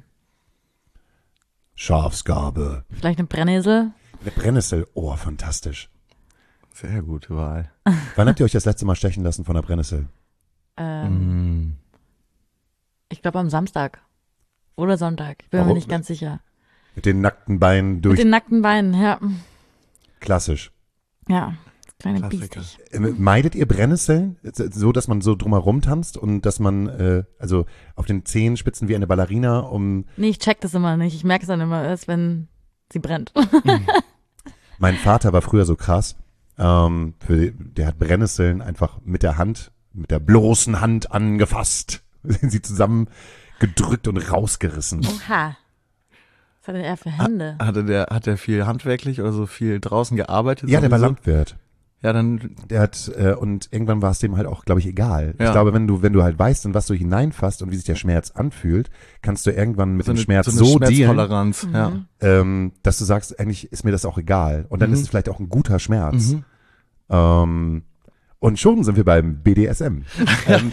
Schafsgabe. vielleicht eine Brennnessel. Eine Brennnessel. Oh, fantastisch. Sehr gute Wahl. Wann habt ihr euch das letzte Mal stechen lassen von einer Brennnessel? Ähm, Mm. Ich glaube am Samstag oder Sonntag. Ich bin mir Warum? nicht ganz sicher. Mit den nackten Beinen Mit durch. den nackten Beinen, ja. Klassisch. Ja, kleine Klassiker. Biestig. Äh, Meidet ihr Brennnesseln? So, dass man so drumherum tanzt und dass man, äh, also auf den Zehenspitzen wie eine Ballerina um. Nee, ich check das immer nicht. Ich merke es dann immer erst, wenn sie brennt. Mein Vater war früher so krass. Ähm, für, der hat Brennnesseln einfach mit der Hand, mit der bloßen Hand angefasst, sie zusammen gedrückt und rausgerissen. Oha. Was hat denn er für Hände? Hatte der, hat der viel handwerklich oder so viel draußen gearbeitet? Ja, der war sowieso? Landwirt. Ja, dann, Der hat, äh, und irgendwann war es dem halt auch, glaube ich, egal. Ja. Ich glaube, wenn du, wenn du halt weißt, in was du hineinfasst und wie sich der Schmerz anfühlt, kannst du irgendwann mit so dem eine, Schmerz so, eine so dealen, Schmerztoleranz. Ja. Mhm. ähm, dass du sagst, eigentlich ist mir das auch egal. Und dann Mhm. ist es vielleicht auch ein guter Schmerz. Mhm. Ähm, und schon sind wir beim B D S M. ähm,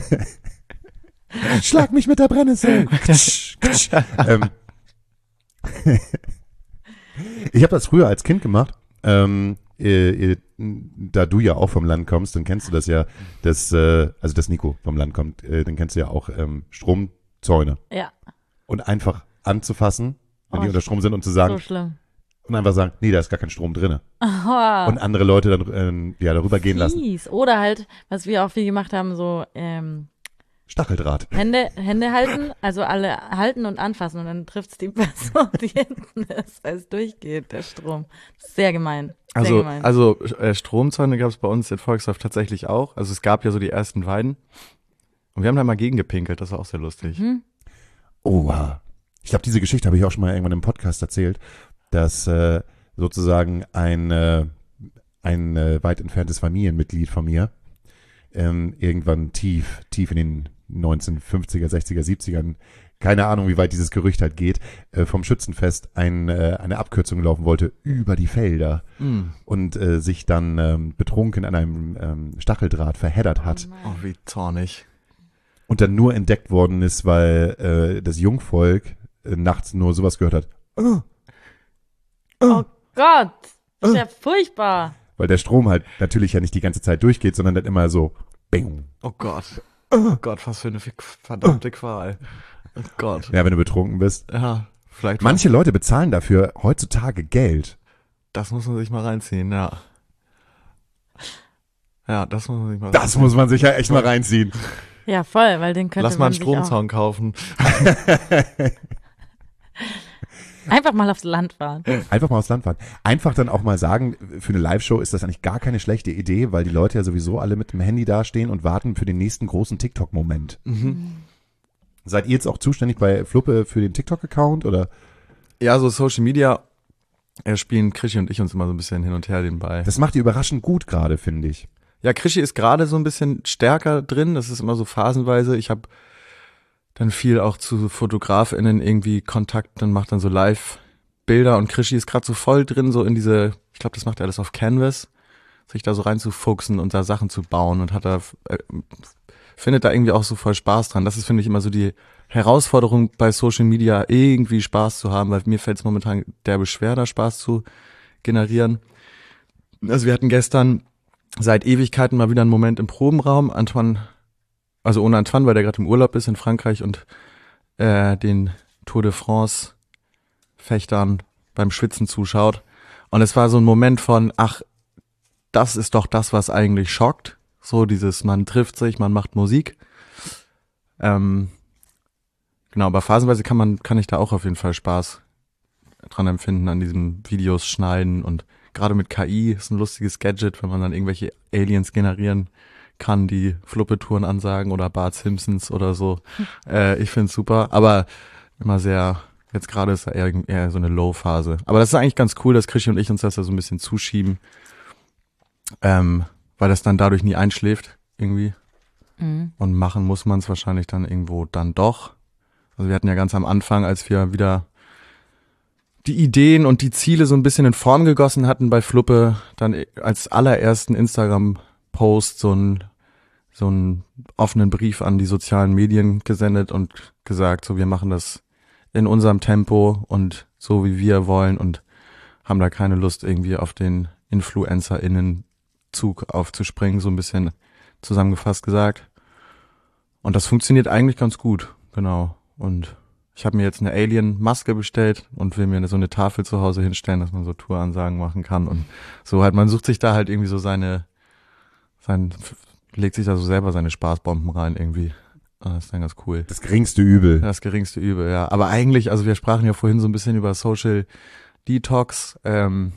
Schlag mich mit der Brennnessel. Ktsch, ktsch. ähm, ich habe das früher als Kind gemacht. Ähm, äh, äh, da du ja auch vom Land kommst, dann kennst du das ja, dass, äh, also dass Nico vom Land kommt, äh, dann kennst du ja auch ähm, Stromzäune. Ja, Und einfach anzufassen, wenn Oh, die unter Strom sind und zu sagen, so schlimm. und einfach sagen, nee, da ist gar kein Strom drinne. Oh, Und andere Leute dann ähm, ja, darüber gehen lassen. fies. Oder halt, was wir auch viel gemacht haben, so ähm, Stacheldraht. Hände, Hände halten, also alle halten und anfassen und dann trifft's die Person, die hinten ist, weil es durchgeht, der Strom. Sehr gemein. Sehr Also, gemein. also äh, Stromzäune gab es bei uns in Volksdorf tatsächlich auch. Also es gab ja so die ersten Weiden. Und wir haben da mal gegengepinkelt, das war auch sehr lustig. Mhm. Oh, wow. Ich glaube, diese Geschichte habe ich auch schon mal irgendwann im Podcast erzählt, dass äh, sozusagen ein, äh, ein äh, weit entferntes Familienmitglied von mir ähm, irgendwann tief, tief in den neunzehnhundertfünfziger, sechziger, siebzigern keine Ahnung, wie weit dieses Gerücht halt geht, äh, vom Schützenfest ein, äh, eine Abkürzung laufen wollte über die Felder Mm. und äh, sich dann ähm, betrunken an einem ähm, Stacheldraht verheddert hat Oh, wie zornig. und dann nur entdeckt worden ist, weil äh, das Jungvolk äh, nachts nur sowas gehört hat, Oh Gott, das ist ja furchtbar. weil der Strom halt natürlich ja nicht die ganze Zeit durchgeht, sondern dann immer so bing. Oh Gott. Oh Gott, was für eine verdammte Qual. Oh Gott. Ja, wenn du betrunken bist. Ja, vielleicht. Manche Leute bezahlen dafür heutzutage Geld. Das muss man sich mal reinziehen, ja. Ja, das muss man sich mal Das reinziehen. muss man sich ja echt mal reinziehen. Ja, voll, weil den könnte Lass mal man einen sich auch Stromzaun kaufen. einfach mal aufs Land fahren. Einfach mal aufs Land fahren. Einfach dann auch mal sagen, für eine Live-Show ist das eigentlich gar keine schlechte Idee, weil die Leute ja sowieso alle mit dem Handy dastehen und warten für den nächsten großen TikTok-Moment. Mhm. Seid ihr jetzt auch zuständig bei Fluppe für den TikTok-Account oder? Ja, so Social Media äh, spielen Krischi und ich uns immer so ein bisschen hin und her den Ball. Das macht ihr überraschend gut gerade, finde ich. Ja, Krischi ist gerade so ein bisschen stärker drin. Das ist immer so phasenweise. Ich habe dann viel auch zu FotografInnen irgendwie Kontakt, dann macht dann so Live-Bilder und Krischi ist gerade so voll drin, so in diese, ich glaube, das macht er alles auf Canvas, sich da so reinzufuchsen und da Sachen zu bauen und hat da, äh, findet da irgendwie auch so voll Spaß dran. Das ist, finde ich, immer so die Herausforderung bei Social Media, irgendwie Spaß zu haben, weil mir fällt es momentan derbe schwer, da Spaß zu generieren. Also wir hatten gestern seit Ewigkeiten mal wieder einen Moment im Probenraum. Antoine, also ohne Antoine, weil der gerade im Urlaub ist in Frankreich und äh, den Tour de France Fechtern beim Schwitzen zuschaut. Und es war so ein Moment von, ach, das ist doch das, was eigentlich schockt. So dieses, man trifft sich, man macht Musik. Ähm, genau, aber phasenweise kann man, kann ich da auch auf jeden Fall Spaß dran empfinden, an diesem Videos schneiden und gerade mit K I ist ein lustiges Gadget, wenn man dann irgendwelche Aliens generieren kann, die Fluppe-Touren ansagen oder Bart Simpsons oder so. Äh, ich find's super, aber immer sehr, jetzt gerade ist da eher, eher so eine Low-Phase. Aber das ist eigentlich ganz cool, dass Krischi und ich uns das da so ein bisschen zuschieben, ähm, weil das dann dadurch nie einschläft irgendwie. Mhm. Und machen muss man es wahrscheinlich dann irgendwo dann doch. Also wir hatten ja ganz am Anfang, als wir wieder die Ideen und die Ziele so ein bisschen in Form gegossen hatten bei Fluppe, dann als allerersten Instagram-Post so einen so einen offenen Brief an die sozialen Medien gesendet und gesagt, so wir machen das in unserem Tempo und so wie wir wollen und haben da keine Lust irgendwie auf den InfluencerInnen-Zug aufzuspringen, so ein bisschen zusammengefasst gesagt. Und das funktioniert eigentlich ganz gut, genau. Und ich habe mir jetzt eine Alien-Maske bestellt und will mir so eine Tafel zu Hause hinstellen, dass man so Touransagen machen kann und so halt, man sucht sich da halt irgendwie so seine, sein, legt sich da so selber seine Spaßbomben rein irgendwie. Das ist dann ganz cool. Das geringste Übel. Das geringste Übel, ja. Aber eigentlich, also wir sprachen ja vorhin so ein bisschen über Social Detox. Ähm,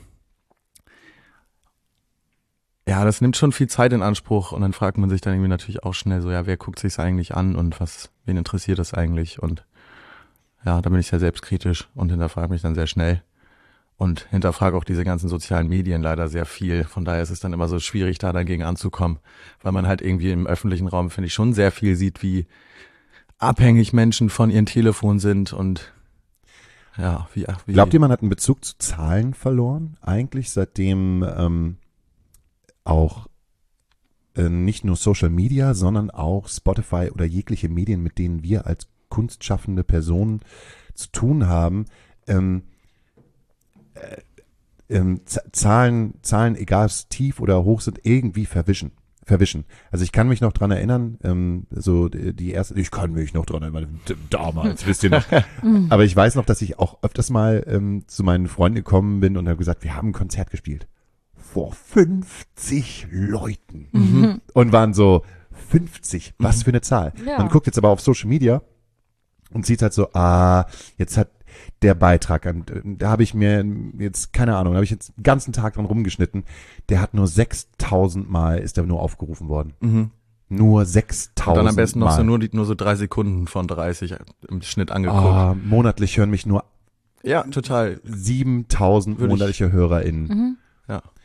ja, das nimmt schon viel Zeit in Anspruch und dann fragt man sich dann irgendwie natürlich auch schnell so, ja, wer guckt sich's eigentlich an und was, wen interessiert das eigentlich? Und ja, da bin ich sehr selbstkritisch und hinterfrage mich dann sehr schnell und hinterfrage auch diese ganzen sozialen Medien leider sehr viel. Von daher ist es dann immer so schwierig, da dagegen anzukommen, weil man halt irgendwie im öffentlichen Raum, finde ich, schon sehr viel sieht, wie abhängig Menschen von ihren Telefonen sind und ja, wie, ach, wie. Glaubt ihr, man hat einen Bezug zu Zahlen verloren? Eigentlich seitdem ähm, auch äh, nicht nur Social Media, sondern auch Spotify oder jegliche Medien, mit denen wir als kunstschaffende Personen zu tun haben, ähm, äh, ähm, Z- Zahlen, Zahlen, egal ob es tief oder hoch sind, irgendwie verwischen. Verwischen. Also ich kann mich noch dran erinnern, ähm, so die, die erste, ich kann mich noch dran erinnern, damals, wisst ihr noch. Aber ich weiß noch, dass ich auch öfters mal ähm, zu meinen Freunden gekommen bin und habe gesagt, wir haben ein Konzert gespielt. Vor fünfzig Leuten. Mhm. Und waren so, fünfzig, was Mhm. für eine Zahl. Ja. Man guckt jetzt aber auf Social Media und sieht halt so, ah, jetzt hat der Beitrag, an, da habe ich mir jetzt, keine Ahnung, da habe ich jetzt den ganzen Tag dran rumgeschnitten, der hat nur sechstausend Mal, ist der nur aufgerufen worden. Mhm. Nur Und sechstausend dann am besten noch Mal. so nur, die, nur so drei Sekunden von dreißig im Schnitt angeguckt. Ah, monatlich hören mich nur Ja, total. siebentausend Würde ich- monatliche HörerInnen. Mhm. Ja.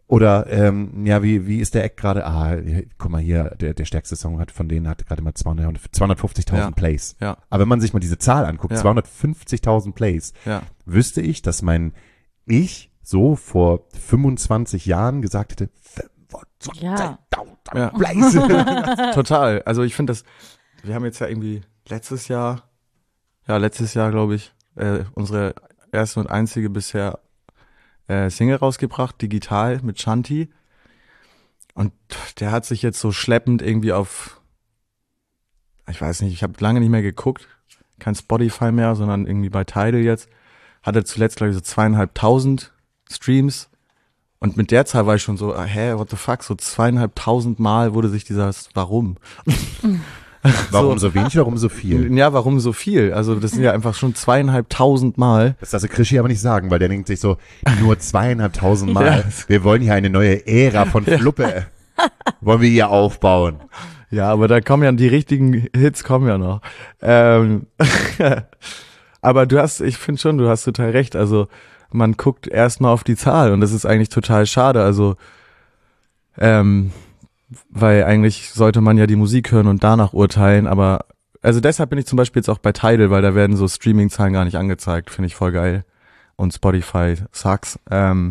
Oder, ähm, ja, wie, wie ist der Act gerade? Ah, hier, guck mal hier, der, der stärkste Song hat von denen hat gerade mal zweihundertfünfzigtausend Ja. Plays. Ja. Aber wenn man sich mal diese Zahl anguckt, Ja. zweihundertfünfzigtausend Plays, Ja. wüsste ich, dass mein Ich so vor fünfundzwanzig Jahren gesagt hätte, Ja. Ja. Plays. Total. Also ich finde das, wir haben jetzt ja irgendwie letztes Jahr, ja letztes Jahr glaube ich, äh, unsere erste und einzige bisher äh, Single rausgebracht, digital mit Shanti. Und der hat sich jetzt so schleppend irgendwie auf, ich weiß nicht, ich habe lange nicht mehr geguckt, kein Spotify mehr, sondern irgendwie bei Tidal jetzt, hatte zuletzt glaube ich so zweieinhalbtausend Streams. Und mit der Zahl war ich schon so, hä, what the fuck, so zweieinhalbtausend Mal wurde sich dieser, warum? Warum so wenig, warum so viel? Ja, warum so viel? Also das sind ja einfach schon zweieinhalbtausend Mal. Das darf Krischi aber nicht sagen, weil der denkt sich so, nur zweieinhalbtausend Mal. Ja. Wir wollen hier eine neue Ära von Fluppe. Wollen wir hier aufbauen. Ja, aber da kommen ja die richtigen Hits kommen ja noch. Ähm, aber du hast, ich finde schon, du hast total recht. Also man guckt erstmal auf die Zahl und das ist eigentlich total schade. Also ähm, weil eigentlich sollte man ja die Musik hören und danach urteilen, aber also deshalb bin ich zum Beispiel jetzt auch bei Tidal, weil da werden so Streaming-Zahlen gar nicht angezeigt, finde ich voll geil. Und Spotify sucks. Ähm,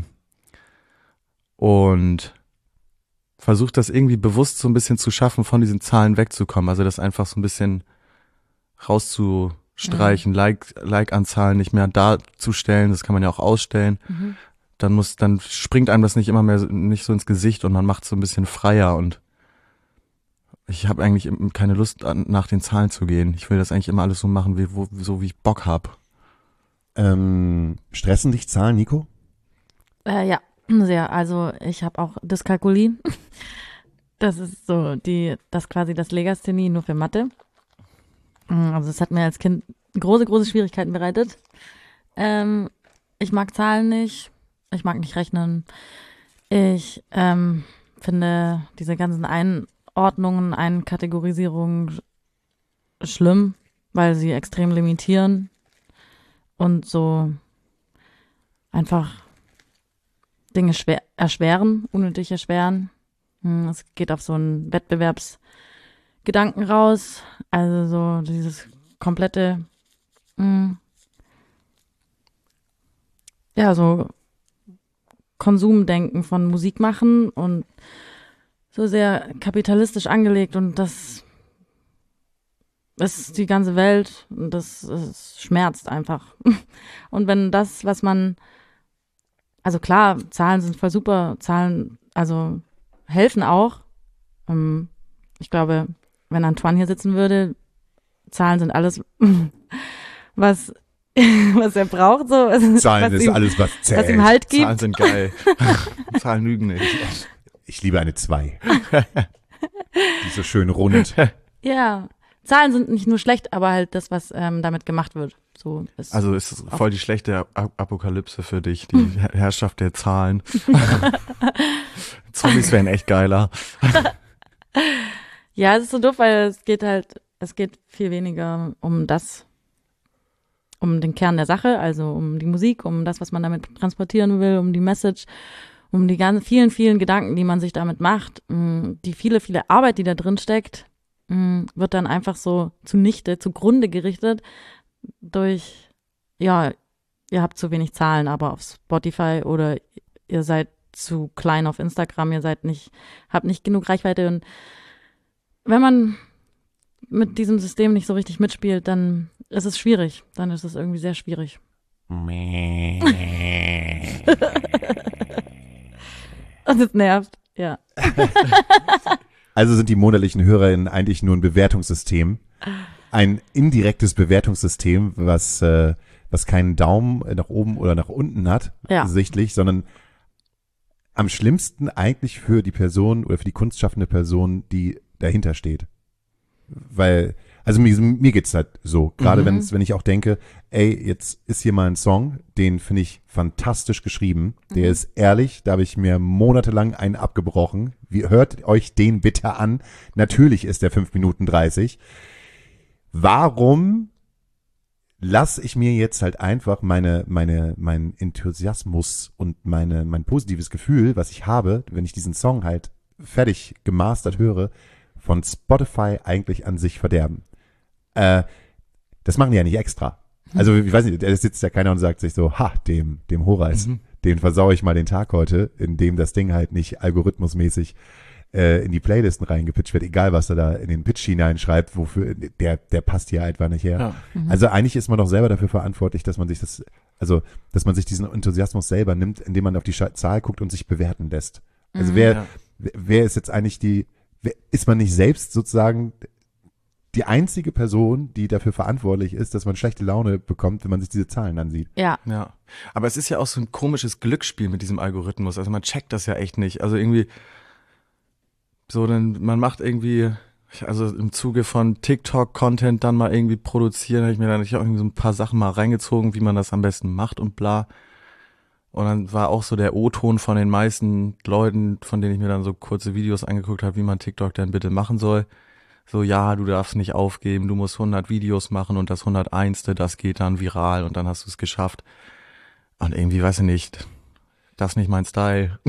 und versucht das irgendwie bewusst so ein bisschen zu schaffen, von diesen Zahlen wegzukommen. Also das einfach so ein bisschen rauszustreichen, mhm. Like, Like-Anzahlen nicht mehr darzustellen, das kann man ja auch ausstellen. Mhm. Dann muss, dann springt einem das nicht immer mehr nicht so ins Gesicht und man macht es so ein bisschen freier und ich habe eigentlich keine Lust, nach den Zahlen zu gehen. Ich will das eigentlich immer alles so machen, wie, wo, so wie ich Bock hab. Ähm, stressen dich Zahlen, Nico? Äh, ja, sehr. Also ich habe auch Dyskalkulie. Das ist so die, das quasi das Legasthenie nur für Mathe. Also es hat mir als Kind große, große Schwierigkeiten bereitet. Ähm, ich mag Zahlen nicht. Ich mag nicht rechnen. Ich ähm, finde diese ganzen Einordnungen, Einkategorisierungen sch- schlimm, weil sie extrem limitieren und so einfach Dinge schwer, erschweren, unnötig erschweren. Hm, Es geht auf so einen Wettbewerbsgedanken raus. Also so dieses komplette, mh, ja, so Konsumdenken von Musik machen und so sehr kapitalistisch angelegt und das ist die ganze Welt und das, das schmerzt einfach. Und wenn das, was man, also klar, Zahlen sind voll super, Zahlen, also helfen auch. Ähm, Ich glaube, wenn Antoine hier sitzen würde, Zahlen sind alles, was was er braucht, so. Was, Zahlen was ist ihm, alles, was zählt. was ihm Halt gibt. Zahlen sind geil. Zahlen lügen nicht. Ich liebe eine zwei. Die ist so schön rund. Ja, Zahlen sind nicht nur schlecht, aber halt das, was ähm, damit gemacht wird. So ist Also ist es voll die schlechte A- Apokalypse für dich, die Her- Herrschaft der Zahlen. Zombies wären echt geiler. Ja, es ist so doof, weil es geht halt, es geht viel weniger um das, um den Kern der Sache, also um die Musik, um das, was man damit transportieren will, um die Message, um die ganzen vielen, vielen Gedanken, die man sich damit macht, mh, die viele, viele Arbeit, die da drin steckt, mh, wird dann einfach so zunichte, zugrunde gerichtet durch, ja, ihr habt zu wenig Zahlen, aber auf Spotify oder ihr seid zu klein auf Instagram, ihr seid nicht, habt nicht genug Reichweite und wenn man mit diesem System nicht so richtig mitspielt, dann ist es schwierig. Dann ist es irgendwie sehr schwierig. Und es nervt, ja. Also sind die monatlichen HörerInnen eigentlich nur ein Bewertungssystem. Ein indirektes Bewertungssystem, was, äh, was keinen Daumen nach oben oder nach unten hat, Ja. sichtlich, sondern am schlimmsten eigentlich für die Person oder für die kunstschaffende Person, die dahinter steht. Weil, also mir, mir geht's halt so, gerade Mhm. wenn's, wenn ich auch denke, ey, jetzt ist hier mal ein Song, den finde ich fantastisch geschrieben, der Mhm. ist ehrlich, da habe ich mir monatelang einen abgebrochen. Wie, hört euch den bitte an. Natürlich ist der fünf Minuten dreißig. Warum lasse ich mir jetzt halt einfach meine, meine, mein Enthusiasmus und meine, mein positives Gefühl, was ich habe, wenn ich diesen Song halt fertig gemastert höre, von Spotify eigentlich an sich verderben. Äh, das machen die ja nicht extra. Also ich weiß nicht, da sitzt ja keiner und sagt sich so, ha, dem, dem Horace, mhm. den versau ich mal den Tag heute, indem das Ding halt nicht algorithmusmäßig äh, in die Playlisten reingepitcht wird, egal was er da in den Pitch hineinschreibt, wofür, der, der passt hier einfach nicht her. Ja. Mhm. Also eigentlich ist man doch selber dafür verantwortlich, dass man sich das, also, dass man sich diesen Enthusiasmus selber nimmt, indem man auf die Zahl guckt und sich bewerten lässt. Also mhm, wer, ja. wer, wer ist jetzt eigentlich die, wer, ist man nicht selbst sozusagen die einzige Person, die dafür verantwortlich ist, dass man schlechte Laune bekommt, wenn man sich diese Zahlen ansieht. Ja. Ja. Aber es ist ja auch so ein komisches Glücksspiel mit diesem Algorithmus. Also man checkt das ja echt nicht. Also irgendwie so, dann man macht irgendwie, also im Zuge von TikTok-Content dann mal irgendwie produzieren, habe ich mir dann auch irgendwie so ein paar Sachen mal reingezogen, wie man das am besten macht und bla. Und dann war auch so der O-Ton von den meisten Leuten, von denen ich mir dann so kurze Videos angeguckt habe, wie man TikTok denn bitte machen soll. So, ja, du darfst nicht aufgeben, du musst hundert Videos machen und das hunderteins. das geht dann viral und dann hast du es geschafft. Und irgendwie, weiß ich nicht, das ist nicht mein Style.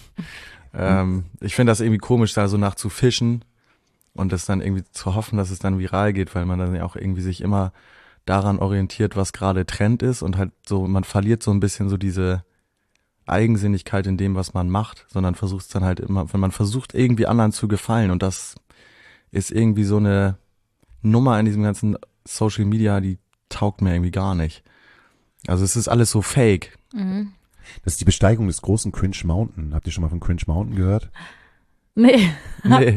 ähm, ich finde das irgendwie komisch, da so nach zu fischen und das dann irgendwie zu hoffen, dass es dann viral geht, weil man dann ja auch irgendwie sich immer daran orientiert, was gerade Trend ist und halt so, man verliert so ein bisschen so diese Eigensinnigkeit in dem, was man macht, sondern versucht es dann halt immer, wenn man versucht, irgendwie anderen zu gefallen und das ist irgendwie so eine Nummer in diesem ganzen Social Media, die taugt mir irgendwie gar nicht. Also es ist alles so fake. Mhm. Das ist die Besteigung des großen Cringe Mountain. Habt ihr schon mal von Cringe Mountain gehört? Nee. Nee.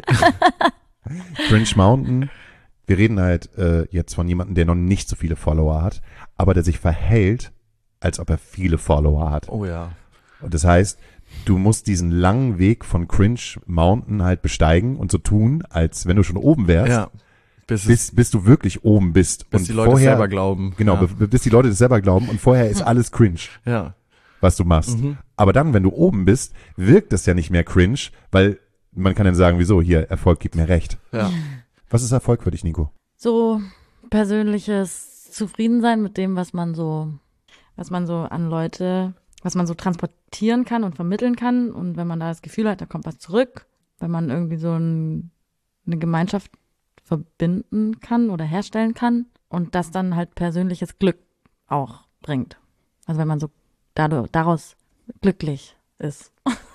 Cringe Mountain, wir reden halt äh, jetzt von jemandem, der noch nicht so viele Follower hat, aber der sich verhält, als ob er viele Follower hat. Oh ja. Und das heißt, du musst diesen langen Weg von Cringe Mountain halt besteigen und so tun, als wenn du schon oben wärst, ja, bis, bis, bis du wirklich oben bist. Bis und die Leute vorher, es selber glauben. Genau, ja. bis die Leute das selber glauben und vorher ist alles cringe, ja. was du machst. Mhm. Aber dann, wenn du oben bist, wirkt das ja nicht mehr cringe, weil man kann dann sagen, wieso, hier, Erfolg gibt mir recht. Ja. Was ist Erfolg für dich, Nico? So persönliches Zufriedensein mit dem, was man so, was man so an Leute, was man so transportieren kann und vermitteln kann. Und wenn man da das Gefühl hat, da kommt was zurück, wenn man irgendwie so ein, eine Gemeinschaft verbinden kann oder herstellen kann und das dann halt persönliches Glück auch bringt. Also wenn man so dadurch, daraus glücklich ist.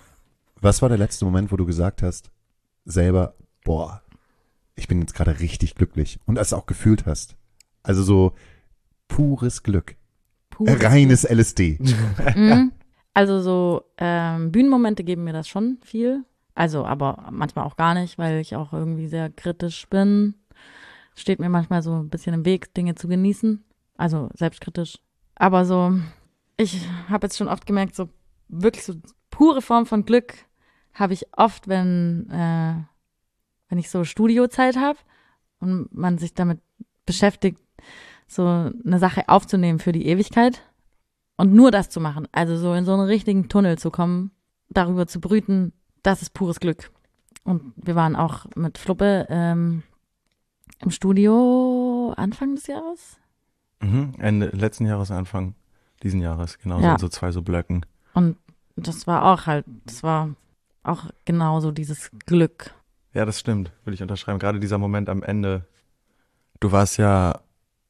Was war der letzte Moment, wo du gesagt hast, selber, boah, ich bin jetzt gerade richtig glücklich und das auch gefühlt hast? Also so pures Glück. Pures Reines Glück. L S D. Mhm. Also so ähm, Bühnenmomente geben mir das schon viel. Also aber manchmal auch gar nicht, weil ich auch irgendwie sehr kritisch bin. Steht mir manchmal so ein bisschen im Weg, Dinge zu genießen. Also selbstkritisch. Aber so, ich habe jetzt schon oft gemerkt, so wirklich so pure Form von Glück habe ich oft, wenn, äh, wenn ich so Studiozeit habe und man sich damit beschäftigt, so eine Sache aufzunehmen für die Ewigkeit und nur das zu machen. Also so in so einen richtigen Tunnel zu kommen, darüber zu brüten, das ist pures Glück. Und wir waren auch mit Fluppe ähm, im Studio Anfang des Jahres. Mhm, Ende letzten Jahres, Anfang diesen Jahres, genau, ja. so, so zwei so Blöcken. Und das war auch halt, das war auch genauso dieses Glück. Ja, das stimmt, würde ich unterschreiben. Gerade dieser Moment am Ende. Du warst ja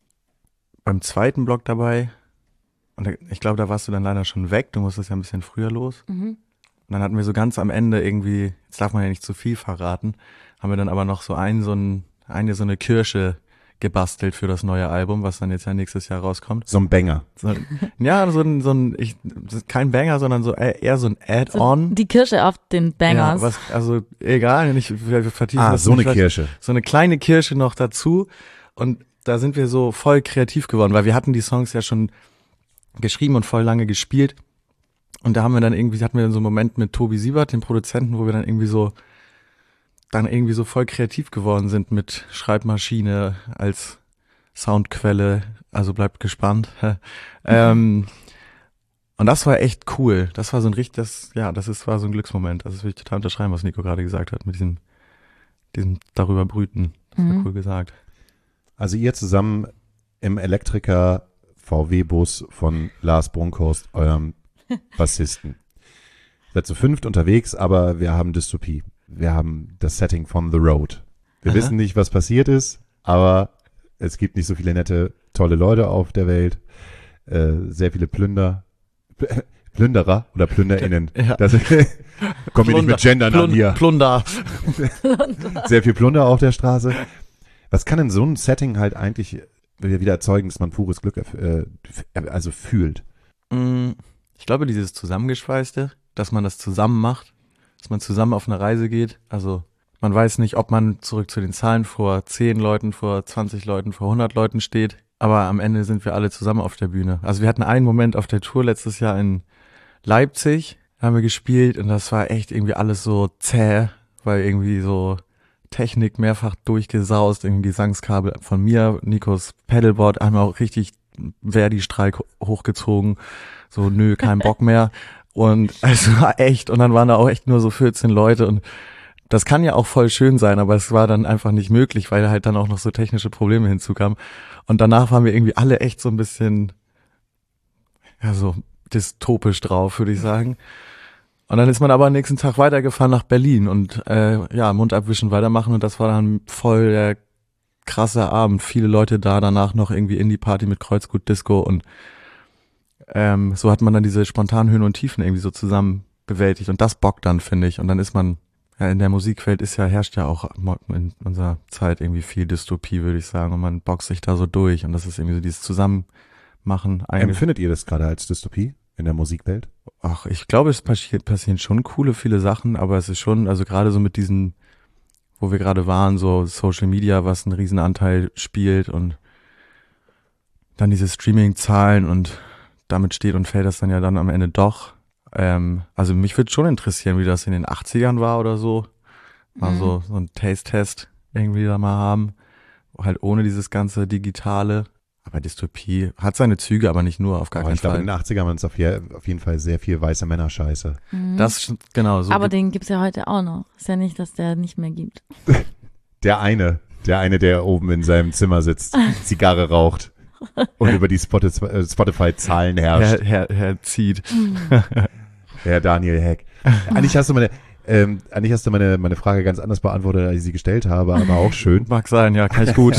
beim zweiten Block dabei und ich glaube, da warst du dann leider schon weg. Du musstest ja ein bisschen früher los. Mhm. Und dann hatten wir so ganz am Ende irgendwie, jetzt darf man ja nicht zu viel verraten, haben wir dann aber noch so einen, so ein, eine so eine Kirsche gebastelt für das neue Album, was dann jetzt ja nächstes Jahr rauskommt. So ein Banger. So, ja, so ein, so ein ich, kein Banger, sondern so eher so ein Add-on. So die Kirsche auf den Bangers. Ja, was, also egal, nicht, wir, wir vertiefen ah, das so eine vielleicht. Kirsche. So eine kleine Kirsche noch dazu und da sind wir so voll kreativ geworden, weil wir hatten die Songs ja schon geschrieben und voll lange gespielt und da haben wir dann irgendwie, hatten wir dann so einen Moment mit Tobi Siebert, dem Produzenten, wo wir dann irgendwie so dann irgendwie so voll kreativ geworden sind mit Schreibmaschine als Soundquelle, also bleibt gespannt. ähm, und das war echt cool. Das war so ein richtiges, ja, das ist, war so ein Glücksmoment. Das will ich total unterschreiben, was Nico gerade gesagt hat, mit diesem, diesem darüber brüten. Das war mhm. cool gesagt. Also ihr zusammen im Elektriker V W-Bus von Lars Brunkhorst, eurem Bassisten. Seid zu fünft unterwegs, aber wir haben Dystopie. Wir haben das Setting von The Road. Wir Aha. wissen nicht, was passiert ist, aber es gibt nicht so viele nette, tolle Leute auf der Welt. Äh, sehr viele Plünder. Plünderer oder PlünderInnen. Ja. Das kommen wir nicht mit Gendern Plun- an hier. Plunder. Sehr viel Plunder auf der Straße. Was kann in so einem Setting halt eigentlich wieder erzeugen, dass man pures Glück äh, also fühlt? Ich glaube, dieses Zusammengeschweißte, dass man das zusammen macht, dass man zusammen auf eine Reise geht. Also man weiß nicht, ob man zurück zu den Zahlen vor zehn Leuten, vor zwanzig Leuten, vor hundert Leuten steht. Aber am Ende sind wir alle zusammen auf der Bühne. Also wir hatten einen Moment auf der Tour letztes Jahr in Leipzig, haben wir gespielt und das war echt irgendwie alles so zäh, weil irgendwie so Technik mehrfach durchgesaust, irgendwie Gesangskabel von mir, Nikos Pedalboard, einmal auch richtig Verdi-Streik hochgezogen, so nö, kein Bock mehr und es war echt und dann waren da auch echt nur so vierzehn Leute und das kann ja auch voll schön sein, aber es war dann einfach nicht möglich, weil halt dann auch noch so technische Probleme hinzukamen und danach waren wir irgendwie alle echt so ein bisschen, ja so dystopisch drauf, würde ich sagen. Und dann ist man aber am nächsten Tag weitergefahren nach Berlin und äh, ja, Mund abwischen, weitermachen und das war dann voll der krasse Abend. Viele Leute da, danach noch irgendwie Indie-Party mit Kreuzgut Disco und ähm, so hat man dann diese spontanen Höhen und Tiefen irgendwie so zusammen bewältigt und das bockt dann, finde ich. Und dann ist man, ja in der Musikwelt ist ja, herrscht ja auch in unserer Zeit irgendwie viel Dystopie, würde ich sagen, und man boxt sich da so durch und das ist irgendwie so dieses Zusammenmachen. Empfindet ihr das gerade als Dystopie in der Musikwelt? Ach, ich glaube, es passiert, passieren schon coole, viele Sachen, aber es ist schon, also gerade so mit diesen, wo wir gerade waren, so Social Media, was einen riesen Anteil spielt und dann diese Streaming-Zahlen und damit steht und fällt das dann ja dann am Ende doch. Ähm, also mich würde schon interessieren, wie das in den achtzigern war oder so. Mal Mhm. so, so ein Taste-Test irgendwie da mal haben. Halt ohne dieses ganze Digitale. Aber Dystopie hat seine Züge, aber nicht nur, auf gar Aber keinen ich glaube, Fall. in den achtzigern waren es auf, je, auf jeden Fall sehr viel weiße Männer-Scheiße. Das sch- genau so. Aber wie- den gibt's ja heute auch noch. Ist ja nicht, dass der nicht mehr gibt. Der eine, der eine, der oben in seinem Zimmer sitzt, Zigarre raucht und über die Spotify- äh, Spotify-Zahlen herrscht. Herr, Herr, Herr zieht. Herr Daniel Heck. Eigentlich hast du meine, ähm, eigentlich hast du meine, meine Frage ganz anders beantwortet, als ich sie gestellt habe, aber auch schön. Mag sein, ja, kann ich gut.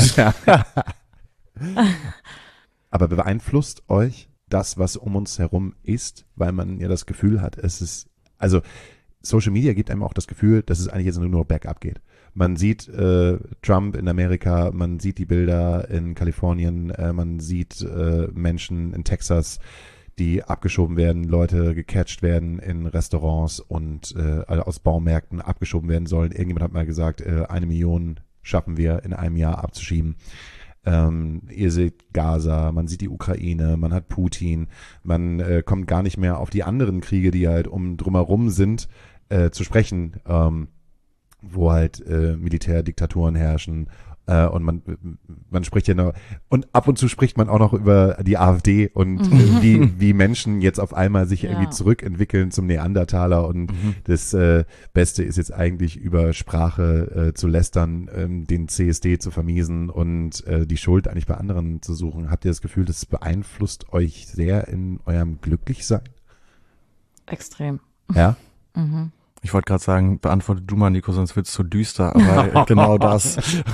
Aber beeinflusst euch das, was um uns herum ist, weil man ja das Gefühl hat, es ist, also Social Media gibt einem auch das Gefühl, dass es eigentlich jetzt nur noch bergab geht. Man sieht äh, Trump in Amerika, man sieht die Bilder in Kalifornien, äh, man sieht äh, Menschen in Texas, die abgeschoben werden, Leute gecatcht werden in Restaurants und äh, aus Baumärkten abgeschoben werden sollen. Irgendjemand hat mal gesagt, äh, eine Million schaffen wir in einem Jahr abzuschieben. Ähm, ihr seht Gaza, man sieht die Ukraine, man hat Putin, man äh, kommt gar nicht mehr auf die anderen Kriege, die halt um drumherum sind, äh, zu sprechen, ähm, wo halt äh, Militärdiktaturen herrschen äh, und man man spricht ja noch und ab und zu spricht man auch noch über die AfD und äh, wie wie Menschen jetzt auf einmal sich Ja. irgendwie zurückentwickeln zum Neandertaler und das äh, Beste ist jetzt eigentlich über Sprache äh, zu lästern, ähm, den C S D zu vermiesen und äh, die Schuld eigentlich bei anderen zu suchen. Habt ihr das Gefühl, das beeinflusst euch sehr in eurem Glücklichsein? Extrem. Ja? Mhm. Ich wollte gerade sagen, beantworte du mal, Nico, sonst wird's zu düster, aber genau das.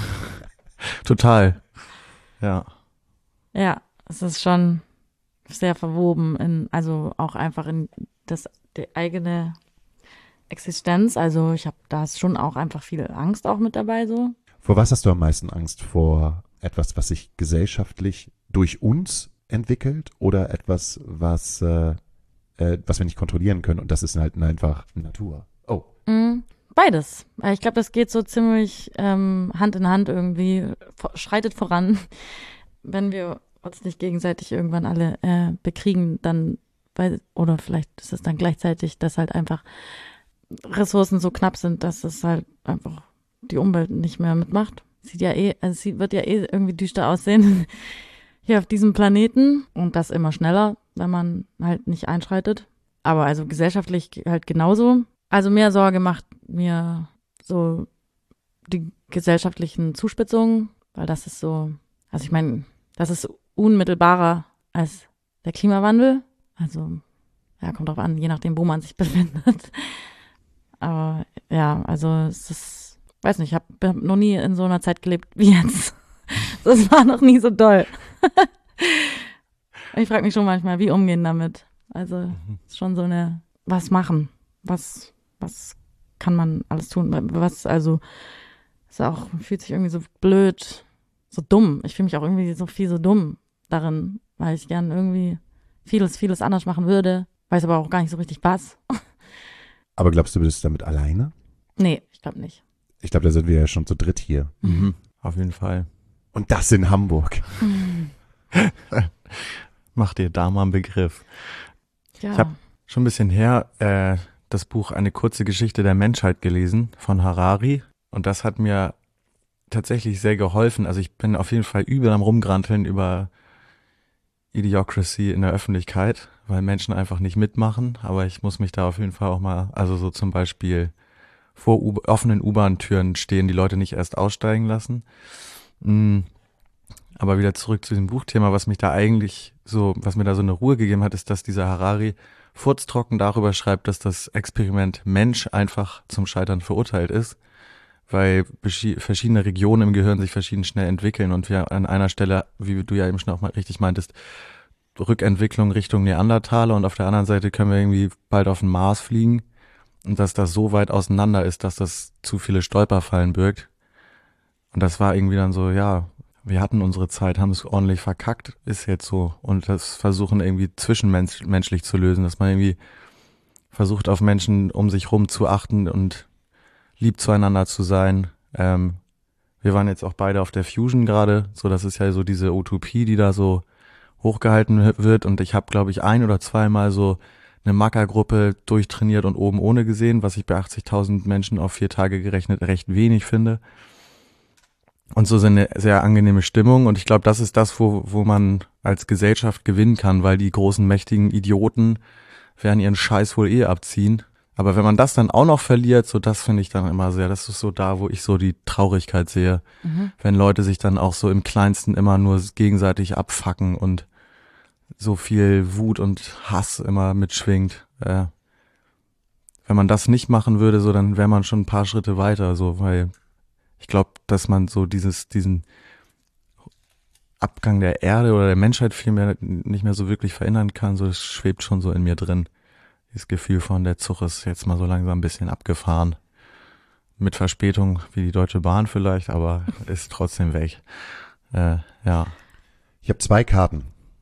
Total. Ja. Ja, es ist schon sehr verwoben in, also auch einfach in das die eigene Existenz. Also ich habe da ist schon auch einfach viel Angst auch mit dabei so. Vor was hast du am meisten Angst? Vor etwas, was sich gesellschaftlich durch uns entwickelt oder etwas, was, äh, äh, was wir nicht kontrollieren können und das ist halt einfach Natur? Oh. Mhm. Beides. Äh, Ich glaube, das geht so ziemlich ähm, Hand in Hand irgendwie, vor, schreitet voran. Wenn wir uns nicht gegenseitig irgendwann alle äh, bekriegen, dann, weil, oder vielleicht ist es dann gleichzeitig, dass halt einfach Ressourcen so knapp sind, dass es halt einfach die Umwelt nicht mehr mitmacht. Sieht ja eh, also sie wird ja eh irgendwie düster aussehen hier auf diesem Planeten und das immer schneller, wenn man halt nicht einschreitet. Aber also gesellschaftlich halt genauso. Also mehr Sorge macht mir so die gesellschaftlichen Zuspitzungen, weil das ist so, also ich meine, das ist unmittelbarer als der Klimawandel. Also, ja, kommt drauf an, je nachdem, wo man sich befindet. Aber ja, also es ist, weiß nicht, ich habe hab noch nie in so einer Zeit gelebt wie jetzt. Das war noch nie so doll. Ich frage mich schon manchmal, wie umgehen damit. Also mhm. ist schon so eine, was machen? Was, was kann man alles tun? Was, also, ist auch, fühlt sich irgendwie so blöd, so dumm. Ich fühle mich auch irgendwie so viel so dumm darin, weil ich gern irgendwie vieles, vieles anders machen würde, weiß aber auch gar nicht so richtig was. Aber glaubst du, du bist damit alleine? Nee, ich glaube nicht. Ich glaube, da sind wir ja schon zu dritt hier. Mhm. Auf jeden Fall. Und das in Hamburg. Mhm. Mach dir da mal einen Begriff. Ja. Ich habe schon ein bisschen her äh, das Buch Eine kurze Geschichte der Menschheit gelesen von Harari. Und das hat mir tatsächlich sehr geholfen. Also ich bin auf jeden Fall übel am Rumgranteln über Idiocracy in der Öffentlichkeit, weil Menschen einfach nicht mitmachen. Aber ich muss mich da auf jeden Fall auch mal, also so zum Beispiel vor U- offenen U-Bahn-Türen stehen, die Leute nicht erst aussteigen lassen. Mm. Aber wieder zurück zu diesem Buchthema, was mich da eigentlich so, was mir da so eine Ruhe gegeben hat, ist, dass dieser Harari furztrocken darüber schreibt, dass das Experiment Mensch einfach zum Scheitern verurteilt ist, weil beschi- verschiedene Regionen im Gehirn sich verschieden schnell entwickeln und wir an einer Stelle, wie du ja eben schon auch mal richtig meintest, Rückentwicklung Richtung Neandertaler und auf der anderen Seite können wir irgendwie bald auf den Mars fliegen und dass das so weit auseinander ist, dass das zu viele Stolperfallen birgt. Und das war irgendwie dann so, ja, wir hatten unsere Zeit, haben es ordentlich verkackt, ist jetzt so. Und das versuchen irgendwie zwischenmenschlich zu lösen, dass man irgendwie versucht, auf Menschen um sich rum zu achten und lieb zueinander zu sein. Ähm, wir waren jetzt auch beide auf der Fusion gerade, so das ist ja so diese Utopie, die da so hochgehalten wird. Und ich habe, glaube ich, ein oder zweimal so eine Mackergruppe durchtrainiert und oben ohne gesehen, was ich bei achtzigtausend Menschen auf vier Tage gerechnet recht wenig finde. Und so eine sehr angenehme Stimmung. Und ich glaube, das ist das, wo wo man als Gesellschaft gewinnen kann, weil die großen, mächtigen Idioten werden ihren Scheiß wohl eh abziehen. Aber wenn man das dann auch noch verliert, so das finde ich dann immer sehr, das ist so da, wo ich so die Traurigkeit sehe. Mhm. Wenn Leute sich dann auch so im Kleinsten immer nur gegenseitig abfacken und so viel Wut und Hass immer mitschwingt. Äh, wenn man das nicht machen würde, so dann wäre man schon ein paar Schritte weiter, so, weil ich glaube, dass man so dieses, diesen Abgang der Erde oder der Menschheit vielmehr nicht mehr so wirklich verändern kann. So, das schwebt schon so in mir drin. Dieses Gefühl von, der Zug ist jetzt mal so langsam ein bisschen abgefahren. Mit Verspätung wie die Deutsche Bahn vielleicht, aber ist trotzdem weg. Äh, ja. Ich habe zwei Karten.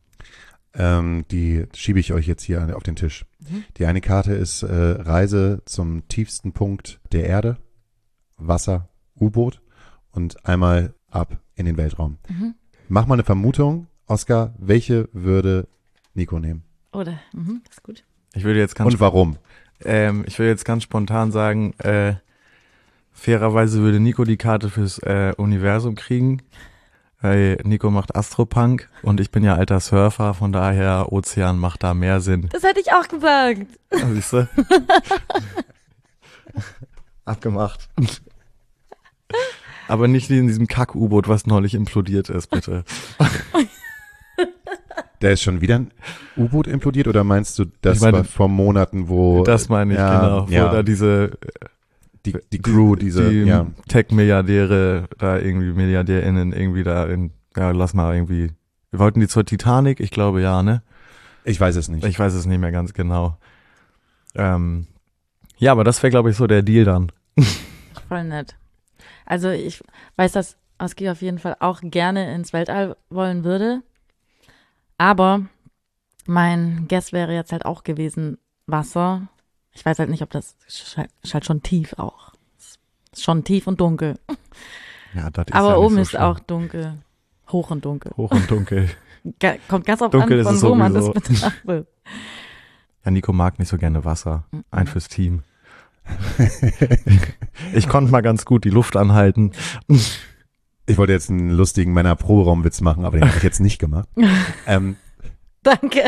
Ähm, die schiebe ich euch jetzt hier auf den Tisch. Mhm. Die eine Karte ist äh, Reise zum tiefsten Punkt der Erde, Wasser, U-Boot und einmal ab in den Weltraum. Mhm. Mach mal eine Vermutung, Oskar, welche würde Nico nehmen? Oder, mhm, das ist gut. Ich würde jetzt ganz und warum? Ähm, ich würde jetzt ganz spontan sagen, äh, fairerweise würde Nico die Karte fürs äh, Universum kriegen, weil Nico macht Astropunk und ich bin ja alter Surfer, von daher Ozean macht da mehr Sinn. Das hätte ich auch gesagt. Ja, siehst du? Abgemacht. Aber nicht wie in diesem Kack-U-Boot, was neulich implodiert ist, bitte. Der ist schon wieder ein U-Boot implodiert oder meinst du, das ich meine, war vor Monaten, wo... Das meine ich, ja, genau. Wo ja. da diese... Die, die Crew, diese... Die ja. Tech-Milliardäre, da irgendwie MilliardärInnen irgendwie da in... Ja, lass mal irgendwie... Wir wollten die zur Titanic? Ich glaube ja, ne? Ich weiß es nicht. Ich weiß es nicht mehr ganz genau. Ähm, ja, aber das wäre, glaube ich, so der Deal dann. Voll nett. Also ich weiß, dass Oski auf jeden Fall auch gerne ins Weltall wollen würde. Aber mein Guess wäre jetzt halt auch gewesen Wasser. Ich weiß halt nicht, ob das ist halt schon tief auch. Ist schon tief und dunkel. Ja, das ist aber ja oben so ist schlimm. auch dunkel. Hoch und dunkel. Hoch und dunkel. Ge- Kommt ganz auf Dunkel an, ist von es wo man das sowieso. betrachtet. Ja, Nico mag nicht so gerne Wasser. Ein fürs Team. Ich konnte mal ganz gut die Luft anhalten. Ich wollte jetzt einen lustigen Männer-Proberaumwitz machen, aber den habe ich jetzt nicht gemacht. ähm, Danke.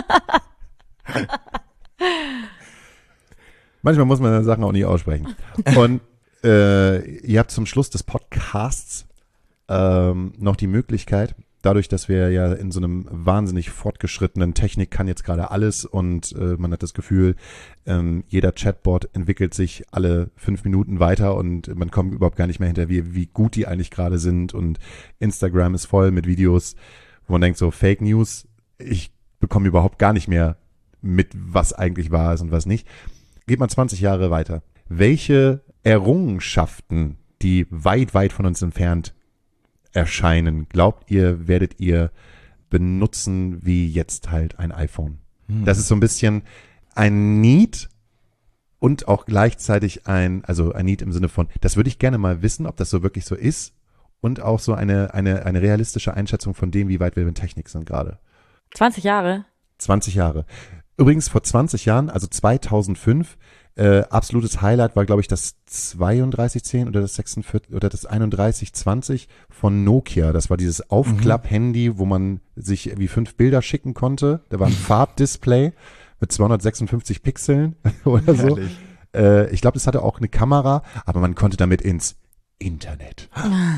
manchmal muss man Sachen auch nicht aussprechen. Und äh, ihr habt zum Schluss des Podcasts ähm, noch die Möglichkeit, dadurch, dass wir ja in so einem wahnsinnig fortgeschrittenen Technik kann jetzt gerade alles und äh, man hat das Gefühl, ähm, jeder Chatbot entwickelt sich alle fünf Minuten weiter und man kommt überhaupt gar nicht mehr hinter, wie, wie gut die eigentlich gerade sind und Instagram ist voll mit Videos, wo man denkt so, Fake News, ich bekomme überhaupt gar nicht mehr mit, was eigentlich wahr ist und was nicht. Geht man zwanzig Jahre weiter. Welche Errungenschaften, die weit, weit von uns entfernt erscheinen, glaubt ihr, werdet ihr benutzen wie jetzt halt ein iPhone? Hm. Das ist so ein bisschen ein Need und auch gleichzeitig ein, also ein Need im Sinne von, das würde ich gerne mal wissen, ob das so wirklich so ist und auch so eine, eine, eine realistische Einschätzung von dem, wie weit wir mit Technik sind gerade. zwanzig Jahre? zwanzig Jahre. Übrigens vor zwanzig Jahren, also zweitausendfünf, Äh, absolutes Highlight war, glaube ich, das zweiunddreißig zehn oder das sechsundvierzig oder das einunddreißig zwanzig von Nokia. Das war dieses Aufklapp-Handy, wo man sich wie fünf Bilder schicken konnte. Da war ein Farbdisplay mit zweihundertsechsundfünfzig Pixeln oder so. Äh, ich glaube, das hatte auch eine Kamera, aber man konnte damit ins Internet.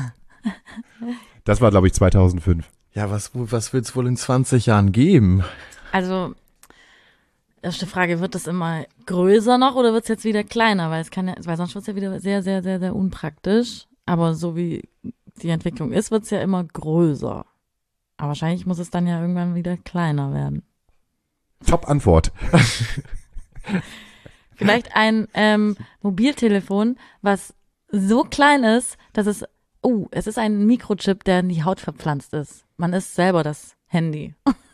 Das war, glaube ich, zweitausendfünf. Ja, was, was wird es wohl in zwanzig Jahren geben? Also, erste Frage, wird das immer größer noch oder wird es jetzt wieder kleiner? Weil es kann ja, weil sonst wird es ja wieder sehr, sehr, sehr, sehr unpraktisch. Aber so wie die Entwicklung ist, wird es ja immer größer. Aber wahrscheinlich muss es dann ja irgendwann wieder kleiner werden. Top-Antwort. Vielleicht ein ähm, Mobiltelefon, was so klein ist, dass es, oh, es ist ein Mikrochip, der in die Haut verpflanzt ist. Man ist selber das Handy.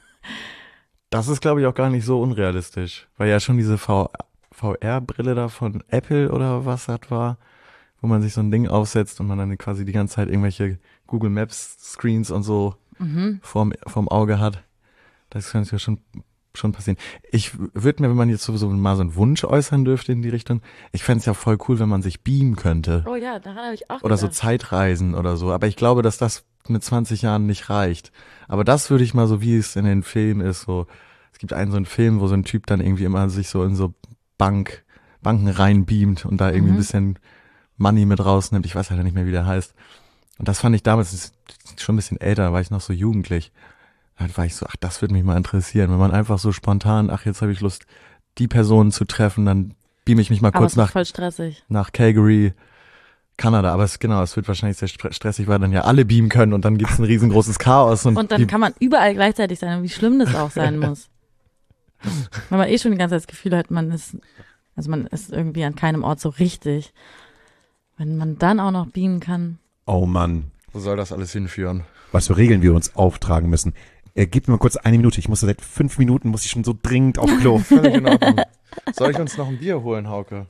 Das ist, glaube ich, auch gar nicht so unrealistisch, weil ja schon diese V R-Brille da von Apple oder was das war, wo man sich so ein Ding aufsetzt und man dann quasi die ganze Zeit irgendwelche Google Maps Screens und so mhm. vorm, vorm Auge hat. Das könnte ja schon, schon passieren. Ich würde mir, wenn man jetzt sowieso mal so einen Wunsch äußern dürfte in die Richtung, ich fände es ja voll cool, wenn man sich beamen könnte. Oh ja, daran habe ich auch Oder gedacht. so Zeitreisen oder so. Aber ich glaube, dass das mit zwanzig Jahren nicht reicht. Aber das würde ich mal so, wie es in den Filmen ist, so, es gibt einen so einen Film, wo so ein Typ dann irgendwie immer sich so in so Bank, Banken reinbeamt und da irgendwie mhm. ein bisschen Money mit rausnimmt. Ich weiß halt nicht mehr, wie der heißt. Und das fand ich damals, das ist schon ein bisschen älter, da war ich noch so jugendlich. Da war ich so, ach, das würde mich mal interessieren. Wenn man einfach so spontan, ach, jetzt habe ich Lust, die Person zu treffen, dann beam ich mich mal Aber kurz es ist nach, voll stressig. nach Calgary, Kanada, aber es genau, es wird wahrscheinlich sehr stressig, weil dann ja alle beamen können und dann gibt's ein riesengroßes Chaos. Und, und dann kann man überall gleichzeitig sein und wie schlimm das auch sein muss. Wenn man eh schon die ganze Zeit das Gefühl hat, man ist, also man ist irgendwie an keinem Ort so richtig. Wenn man dann auch noch beamen kann. Oh Mann. Wo soll das alles hinführen? Was für Regeln wir uns auftragen müssen. Äh, gib mir mal kurz eine Minute, ich muss seit fünf Minuten, muss ich schon so dringend auf Klo. Völlig in Ordnung. Soll ich uns noch ein Bier holen, Hauke?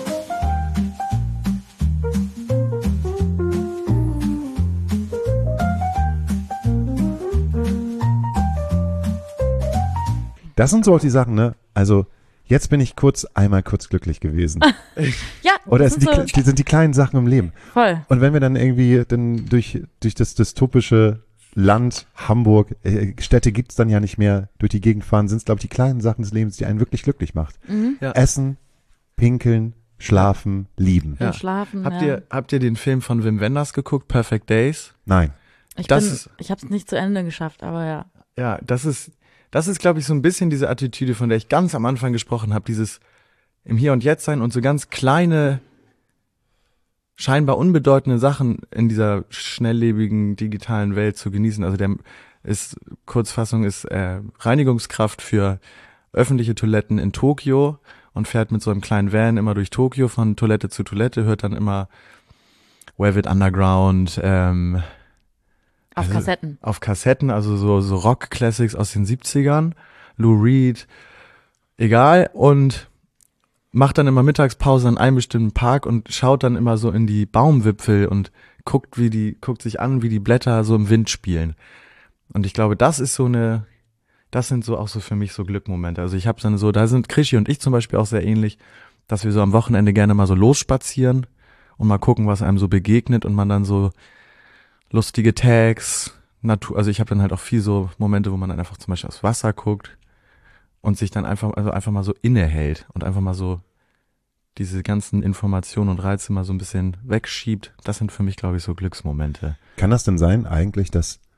Das sind so auch die Sachen, ne? Also, jetzt bin ich kurz, einmal kurz glücklich gewesen. Ja. Oder es sind die, so die sind die kleinen Sachen im Leben. Voll. Und wenn wir dann irgendwie dann durch, durch das dystopische Land Hamburg, äh, Städte gibt's dann ja nicht mehr, durch die Gegend fahren, sind es, glaube ich, die kleinen Sachen des Lebens, die einen wirklich glücklich macht. Mhm. Ja. Essen, pinkeln, schlafen, lieben. Ja. Und schlafen, habt ja. ihr, habt ihr den Film von Wim Wenders geguckt, Perfect Days? Nein. Ich das bin, ist, ich habe es nicht zu Ende geschafft, aber ja. Ja, das ist, das ist, glaube ich, so ein bisschen diese Attitüde, von der ich ganz am Anfang gesprochen habe, dieses im Hier und Jetzt sein und so ganz kleine, scheinbar unbedeutende Sachen in dieser schnelllebigen digitalen Welt zu genießen. Also der ist, Kurzfassung ist äh, Reinigungskraft für öffentliche Toiletten in Tokio und fährt mit so einem kleinen Van immer durch Tokio von Toilette zu Toilette, hört dann immer Velvet Underground, ähm, Auf also Kassetten. Auf Kassetten, also so, so Rock-Classics aus den siebzigern, Lou Reed, egal, und macht dann immer Mittagspause an einem bestimmten Park und schaut dann immer so in die Baumwipfel und guckt, wie die, guckt sich an, wie die Blätter so im Wind spielen. Und ich glaube, das ist so eine, das sind so auch so für mich so Glückmomente. Also ich habe dann so, da sind Krischi und ich zum Beispiel auch sehr ähnlich, dass wir so am Wochenende gerne mal so losspazieren und mal gucken, was einem so begegnet und man dann so lustige Tags, Natur, also ich habe dann halt auch viel so Momente, wo man dann einfach zum Beispiel aufs Wasser guckt und sich dann einfach, also einfach mal so innehält und einfach mal so diese ganzen Informationen und Reize mal so ein bisschen wegschiebt. Das sind für mich, glaube ich, so Glücksmomente. Kann das denn sein eigentlich, dass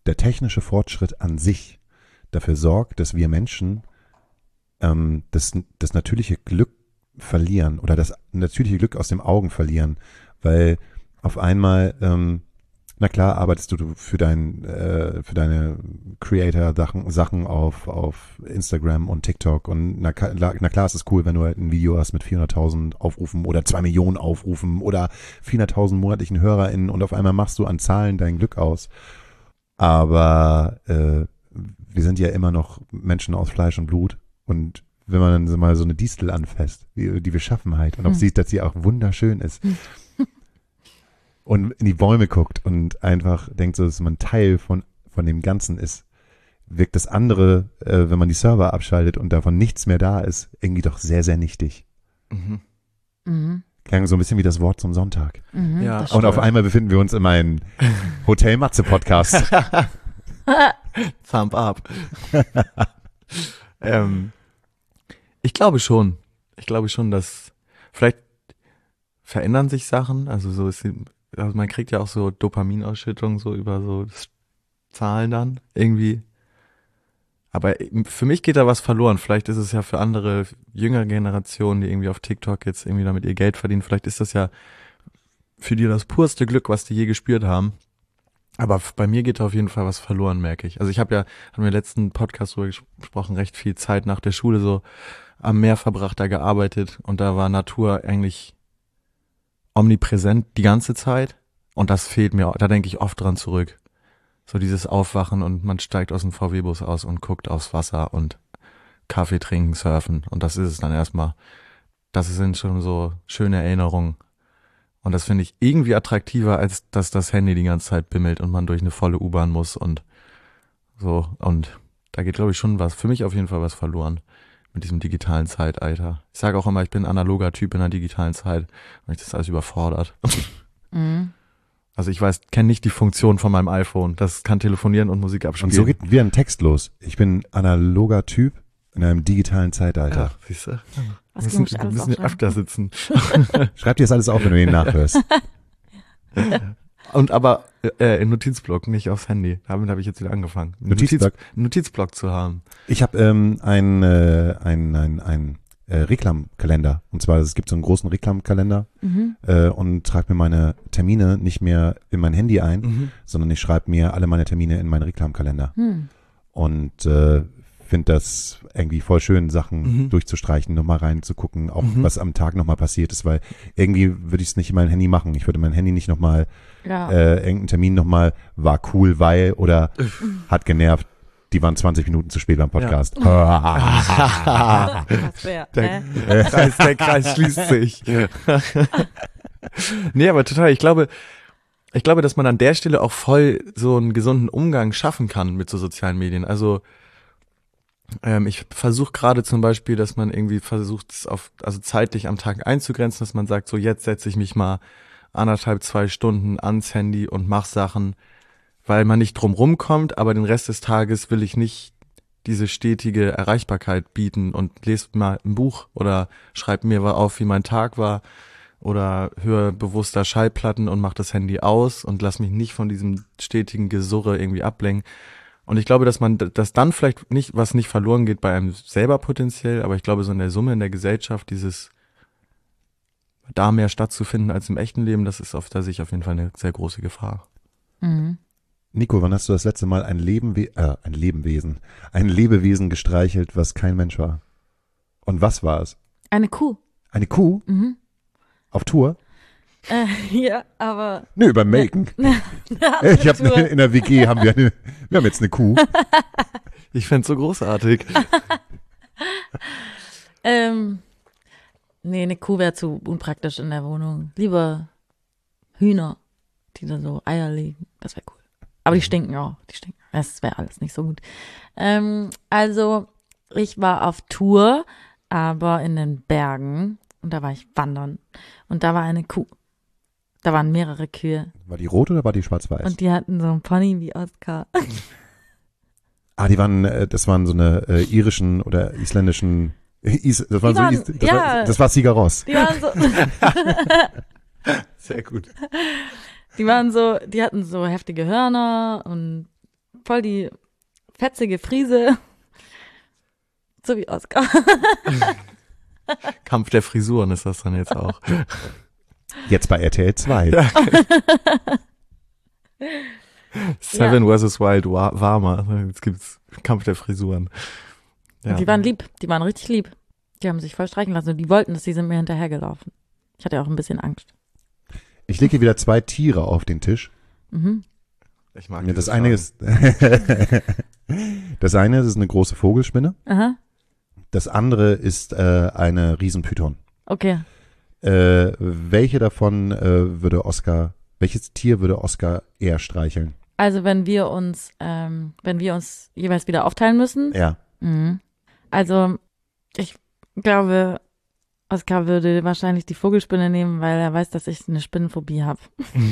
der technische Fortschritt an sich dafür sorgt, dass wir Menschen ähm, das, das natürliche Glück verlieren oder das natürliche Glück aus den Augen verlieren, weil auf einmal, ähm, na klar, arbeitest du für dein, äh, für deine Creator-Sachen Sachen auf, auf Instagram und TikTok und na, na klar ist es cool, wenn du halt ein Video hast mit vierhunderttausend Aufrufen oder zwei Millionen Aufrufen oder vierhunderttausend monatlichen HörerInnen und auf einmal machst du an Zahlen dein Glück aus. Aber äh, wir sind ja immer noch Menschen aus Fleisch und Blut und wenn man dann so mal so eine Distel anfasst, die, die Beschaffenheit und auch hm. sieht, dass sie auch wunderschön ist hm. und in die Bäume guckt und einfach denkt so, dass man Teil von, von dem Ganzen ist, wirkt das andere, äh, wenn man die Server abschaltet und davon nichts mehr da ist, irgendwie doch sehr, sehr nichtig. Mhm. Mhm. Klang so ein bisschen wie das Wort zum Sonntag. Mhm, ja. Und auf einmal befinden wir uns in meinem Hotel Matze Podcast. Thumb up. ähm, ich glaube schon. Ich glaube schon, dass vielleicht verändern sich Sachen. Also so ist, also man kriegt ja auch so Dopaminausschüttung so über so Zahlen dann irgendwie. Aber für mich geht da was verloren. Vielleicht ist es ja für andere jüngere Generationen, die irgendwie auf TikTok jetzt irgendwie damit ihr Geld verdienen. Vielleicht ist das ja für die das purste Glück, was die je gespürt haben. Aber bei mir geht da auf jeden Fall was verloren, merke ich. Also ich habe ja, haben wir im letzten Podcast drüber gesprochen, recht viel Zeit nach der Schule so am Meer verbracht, da gearbeitet und da war Natur eigentlich omnipräsent die ganze Zeit und das fehlt mir, da denke ich oft dran zurück. So dieses Aufwachen und man steigt aus dem V W-Bus aus und guckt aufs Wasser und Kaffee trinken, surfen und das ist es dann erstmal. Das sind schon so schöne Erinnerungen. Und das finde ich irgendwie attraktiver, als dass das Handy die ganze Zeit bimmelt und man durch eine volle U-Bahn muss und so. Und da geht, glaube ich, schon was, für mich auf jeden Fall was verloren mit diesem digitalen Zeitalter. Ich sage auch immer, ich bin ein analoger Typ in der digitalen Zeit, weil ich das alles überfordert. Mhm. Also ich weiß, kenne nicht die Funktion von meinem iPhone. Das kann telefonieren und Musik abspielen. Und so geht wie ein Text los. Ich bin analoger Typ in einem digitalen Zeitalter. Ja, siehst du? Was Wir müssen, wir müssen hier öfter sitzen. Schreib dir das alles auf, wenn du ihn nachhörst. Und aber äh, in Notizblock, nicht aufs Handy. Damit habe ich jetzt wieder angefangen. Notizblock? Notiz, Notizblock zu haben. Ich habe ähm, ein, äh, ein, ein, ein äh, Reklamkalender. Und zwar, es gibt so einen großen Reklamkalender Mhm. äh, und trage mir meine Termine nicht mehr in mein Handy ein, Mhm. sondern ich schreibe mir alle meine Termine in meinen Reklamkalender. Hm. Und äh, finde das irgendwie voll schön, Sachen Mhm. durchzustreichen, nochmal reinzugucken, auch Mhm. was am Tag nochmal passiert ist, weil irgendwie würde ich es nicht in mein Handy machen. Ich würde mein Handy nicht nochmal, Ja. äh, irgendeinen Termin nochmal, war cool, weil oder hat genervt, die waren zwanzig Minuten zu spät beim Podcast. Was wär, Der, äh? Kreis, der Kreis schließt sich. Nee, aber total. Ich glaube, ich glaube, dass man an der Stelle auch voll so einen gesunden Umgang schaffen kann mit so sozialen Medien. Also ähm, ich versuche gerade zum Beispiel, dass man irgendwie versucht, es auf, also zeitlich am Tag einzugrenzen, dass man sagt, so jetzt setze ich mich mal anderthalb, zwei Stunden ans Handy und mach Sachen, weil man nicht drum rumkommt, aber den Rest des Tages will ich nicht diese stetige Erreichbarkeit bieten und lese mal ein Buch oder schreibe mir auf, wie mein Tag war oder höre bewusster Schallplatten und mach das Handy aus und lass mich nicht von diesem stetigen Gesurre irgendwie ablenken. Und ich glaube, dass man, dass dann vielleicht nicht, was nicht verloren geht bei einem selber potenziell, aber ich glaube, so in der Summe in der Gesellschaft, dieses da mehr stattzufinden als im echten Leben, das ist auf der Sicht auf jeden Fall eine sehr große Gefahr. Mhm. Nico, wann hast du das letzte Mal ein Lebenwe- äh, ein Lebenwesen, ein Lebewesen gestreichelt, was kein Mensch war? Und was war es? Eine Kuh. Eine Kuh? Mhm. Auf Tour? Äh, ja, aber Nö, beim Melken. Ich hab, Tour. in der W G haben wir eine, wir haben jetzt eine Kuh. Ich fänd's so großartig. ähm, nee, eine Kuh wäre zu unpraktisch in der Wohnung. Lieber Hühner, die da so Eier legen. Das wäre cool. Aber die stinken auch. Die stinken. Das wäre alles nicht so gut. Ähm, also, ich war auf Tour, aber in den Bergen. Und da war ich wandern. Und da war eine Kuh. Da waren mehrere Kühe. War die rot oder war die schwarz-weiß? Und die hatten so einen Pony wie Oscar. Ah, die waren, äh, das waren so eine äh, irischen oder isländischen, Is, das waren Die waren- so, Is, das, ja. war, das war Sigaros. Die waren so, Sehr gut. die waren so, die hatten so heftige Hörner und voll die fetzige Friese. So wie Oscar. Kampf der Frisuren ist das dann jetzt auch. Jetzt bei R T L zwei. Ja. Seven versus Wild Wa- Warmer. Jetzt gibt's Kampf der Frisuren. Ja. Die waren lieb, die waren richtig lieb. Die haben sich voll streichen lassen und die wollten das, die sind mir hinterhergelaufen. Ich hatte auch ein bisschen Angst. Ich lege hier wieder zwei Tiere auf den Tisch. Mhm. Ich mag Ja, das diese eine Farben. ist das eine ist eine große Vogelspinne. Aha, Das andere ist äh, eine Riesenpython. okay. Äh, welche davon äh, würde Oscar, welches Tier würde Oscar eher streicheln? Also wenn wir uns, ähm, wenn wir uns jeweils wieder aufteilen müssen. Ja. Mhm. Also ich glaube, Oscar würde wahrscheinlich die Vogelspinne nehmen, weil er weiß, dass ich eine Spinnenphobie habe.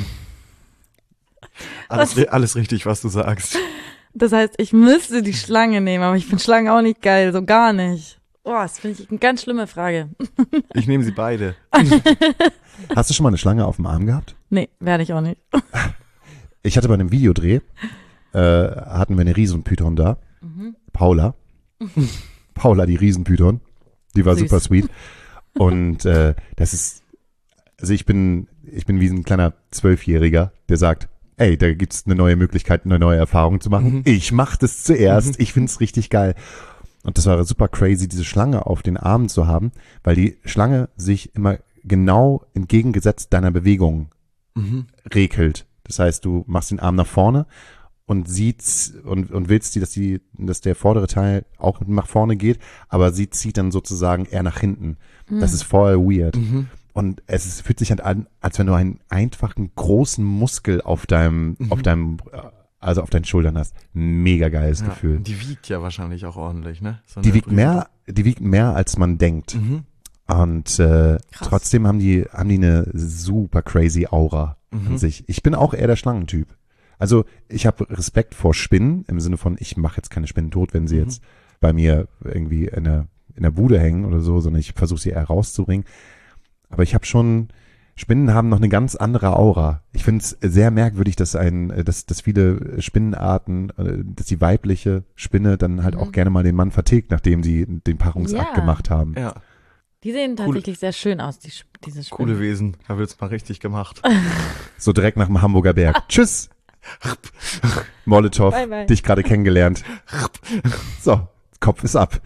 Alles, ri- alles richtig, was du sagst. Das heißt, ich müsste die Schlange nehmen, aber ich finde Schlangen auch nicht geil, so gar nicht. Oh, das finde ich eine ganz schlimme Frage. Ich nehme sie beide. Hast du schon mal eine Schlange auf dem Arm gehabt? Nee, werde ich auch nicht. Ich hatte bei einem Videodreh, äh, hatten wir eine Riesenpython da. Mhm. Paula. Paula, die Riesenpython. Die war Süß. super sweet. Und äh, das ist, also ich bin, ich bin wie ein kleiner Zwölfjähriger, der sagt, ey, da gibt's eine neue Möglichkeit, eine neue Erfahrung zu machen. Mhm. Ich mach das zuerst. Mhm. Ich find's richtig geil. Und das war super crazy, diese Schlange auf den Armen zu haben, weil die Schlange sich immer genau entgegengesetzt deiner Bewegung Mhm. regelt. Das heißt, du machst den Arm nach vorne und siehst und, und willst die, dass die, dass der vordere Teil auch nach vorne geht, aber sie zieht dann sozusagen eher nach hinten. Das ist voll weird. Mhm. Und es ist, fühlt sich halt an, als wenn du einen einfachen großen Muskel auf deinem, Mhm. auf deinem, also auf deinen Schultern hast. Mega geiles Ja. Gefühl. Die wiegt ja wahrscheinlich auch ordentlich, ne? So Die eine wiegt Riesen- mehr, die wiegt mehr als man denkt. Mhm. Und äh, Krass. trotzdem haben die, haben die eine super crazy Aura an Mhm. sich. Ich bin auch eher der Schlangentyp. Also ich habe Respekt vor Spinnen im Sinne von, ich mache jetzt keine Spinnen tot, wenn sie Mhm. jetzt bei mir irgendwie in der, in der Bude hängen oder so, sondern ich versuche sie eher rauszubringen. Aber ich habe schon, Spinnen haben noch eine ganz andere Aura. Ich finde es sehr merkwürdig, dass ein, dass, dass viele Spinnenarten, äh, dass die weibliche Spinne dann halt Mhm. auch gerne mal den Mann vertilgt, nachdem sie den Paarungsakt Ja. gemacht haben. Ja, Die sehen Coole- tatsächlich sehr schön aus, die, Sch- diese Spinnen. coole Wesen. Da wird's mal richtig gemacht. So direkt nach dem Hamburger Berg. Tschüss. Molotow, Bye, bye. dich gerade kennengelernt. So, Kopf ist ab.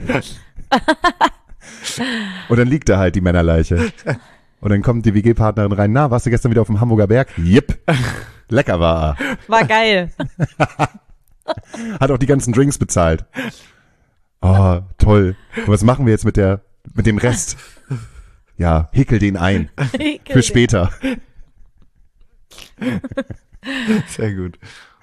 Und dann liegt da halt die Männerleiche. Und dann kommt die W G-Partnerin rein. Na, warst du gestern wieder auf dem Hamburger Berg? Jipp. Lecker war er. War geil. Hat auch die ganzen Drinks bezahlt. Oh, toll. Und was machen wir jetzt mit der, mit dem Rest? Ja, hickel den ein. Für später. Sehr gut.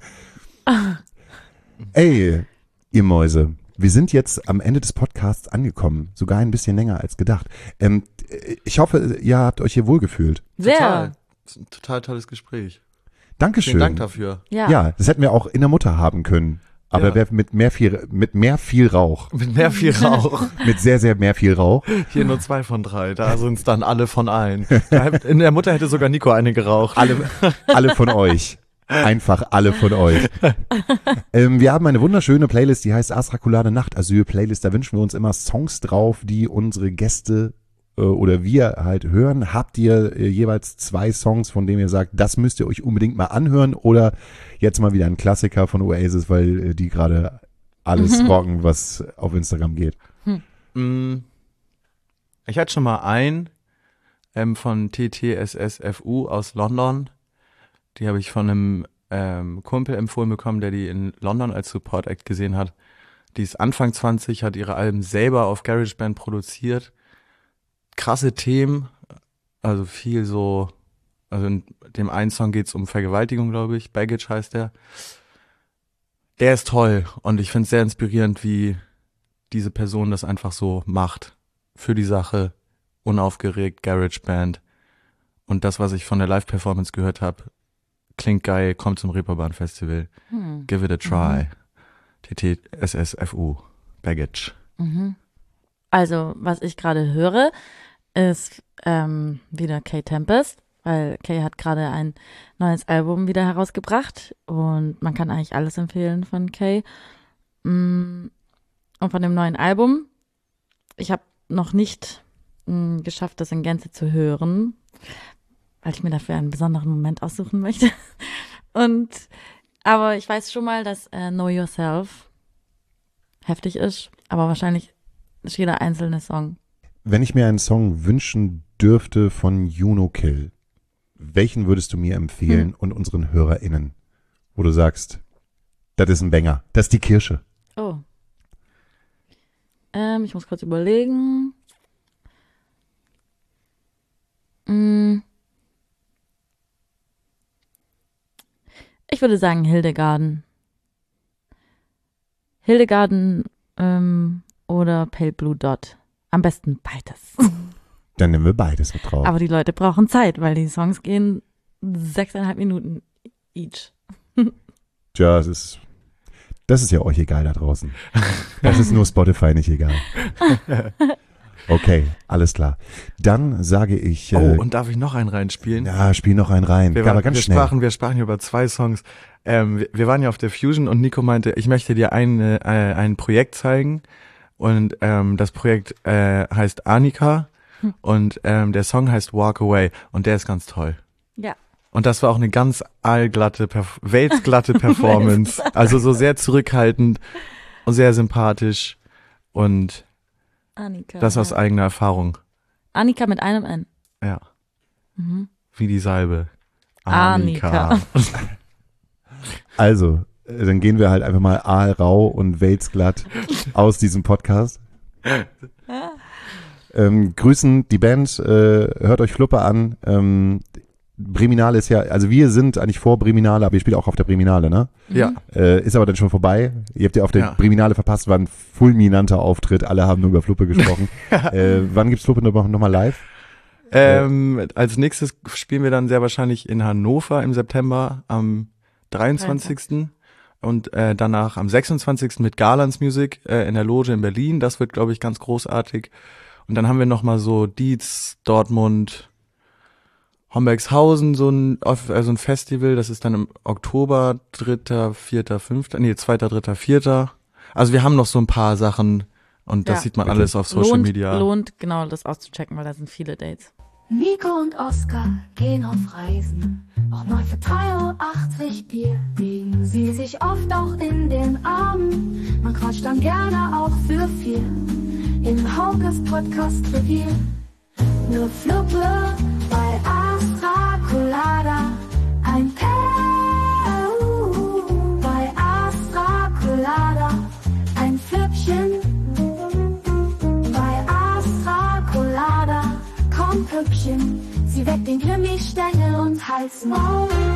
Ey, ihr Mäuse, wir sind jetzt am Ende des Podcasts angekommen. Sogar ein bisschen länger als gedacht. Ähm, ich hoffe, ihr habt euch hier wohlgefühlt. Sehr. Total. Das ist ein total tolles Gespräch. Dankeschön. Vielen Dank dafür. Ja. Ja, das hätten wir auch in der Mutter haben können. Aber Ja. wer mit mehr viel, mit mehr viel Rauch. Mit mehr viel Rauch. Mit sehr, sehr mehr viel Rauch. Hier nur zwei von drei. Da sind's dann alle von ein. Da hätt- In der Mutter hätte sogar Nico eine geraucht. Alle, alle von euch. Einfach alle von euch. ähm, wir haben eine wunderschöne Playlist, die heißt Astrakulade Nachtasyl Playlist. Da wünschen wir uns immer Songs drauf, die unsere Gäste äh, oder wir halt hören. Habt ihr äh, jeweils zwei Songs, von denen ihr sagt, das müsst ihr euch unbedingt mal anhören, oder jetzt mal wieder ein Klassiker von Oasis, weil äh, die gerade alles rocken, was auf Instagram geht. Mm, Ich hatte schon mal einen ähm, von T T S S F U aus London. Die habe ich von einem ähm, Kumpel empfohlen bekommen, der die in London als Support Act gesehen hat. Die ist Anfang zwanzig, hat ihre Alben selber auf GarageBand produziert. Krasse Themen, also viel so, also in dem einen Song geht's um Vergewaltigung, glaube ich. Baggage heißt der. Der ist toll und ich finde es sehr inspirierend, wie diese Person das einfach so macht. Für die Sache, unaufgeregt, GarageBand. Und das, was ich von der Live-Performance gehört habe, klingt geil, kommt zum Reeperbahn Festival. Hm. Give it a try. T T S S F U. Baggage. Mhm. Also, was ich gerade höre, ist ähm, wieder Kate Tempest. weil Kay hat gerade ein neues Album wieder herausgebracht und man kann eigentlich alles empfehlen von Kay. Und von dem neuen Album, ich habe noch nicht mh, geschafft, das in Gänze zu hören, weil ich mir dafür einen besonderen Moment aussuchen möchte. Und aber ich weiß schon mal, dass äh, Know Yourself heftig ist, aber wahrscheinlich ist jeder einzelne Song. Wenn ich mir einen Song wünschen dürfte von Juno Kill, welchen würdest du mir empfehlen hm. und unseren HörerInnen, wo du sagst, das ist ein Banger, das ist die Kirsche? Oh. Ähm, ich muss kurz überlegen. Hm. Ich würde sagen Hildegarden. Hildegarden ähm, oder Pale Blue Dot. Am besten beides. Dann nehmen wir beides mit drauf. Aber die Leute brauchen Zeit, weil die Songs gehen sechseinhalb Minuten each. Tja, das ist, das ist ja euch egal da draußen. Das ist nur Spotify nicht egal. Okay, alles klar. Dann sage ich... Oh, äh, und darf ich noch einen reinspielen? Ja, spiel noch einen rein. Wir, Aber waren, ganz wir, schnell. sprachen, wir sprachen hier über zwei Songs. Ähm, wir, wir waren ja auf der Fusion und Nico meinte, ich möchte dir ein, äh, ein Projekt zeigen. Und ähm, das Projekt äh, heißt Annika hm. und ähm, der Song heißt Walk Away und der ist ganz toll. Ja. Und das war auch eine ganz allglatte, perf- weltglatte Performance. Also so sehr zurückhaltend und sehr sympathisch und Annika. das aus eigener Erfahrung. Annika mit einem N. Ja. Mhm. Wie die Salbe. Annika. Annika. Also, äh, dann gehen wir halt einfach mal aalrau und welsglatt aus diesem Podcast. Ähm, grüßen die Band, äh, hört euch Fluppe an. Ähm, Breminale ist ja, also wir sind eigentlich vor Breminale, aber ihr spielt auch auf der Breminale, ne? Ja. Äh, ist aber dann schon vorbei. Ihr habt ja auf der Ja. Breminale verpasst, war ein fulminanter Auftritt. Alle haben nur über Fluppe gesprochen. äh, wann gibt's Fluppe noch, noch mal live? Ähm, als nächstes spielen wir dann sehr wahrscheinlich in Hannover im September am dreiundzwanzigsten und äh, danach am sechsundzwanzigsten mit Garlands Music äh, in der Loge in Berlin. Das wird, glaube ich, ganz großartig. Und dann haben wir noch mal so Dietz, Dortmund, Hombergshausen, so ein, also ein Festival. Das ist dann im Oktober, dritter, vierter, fünfter, nee, zweiter, dritter, vierter. Also wir haben noch so ein paar Sachen und das Ja. sieht man alles auf Social lohnt, Media. Lohnt, genau, das auszuchecken, weil da sind viele Dates. Nico und Oskar gehen auf Reisen, auch mal für drei Uhr achtzig Bier liegen sie sich oft auch in den Armen. Man quatscht dann gerne auch für vier im Haukes Podcast Revier. Nur Fluppe bei Astra Colada, ein Pair bei Astra Colada, ein Flüppchen bei Astra Colada. Komm Püppchen, sie weckt den Grimmi-Stängel und Halsmaul.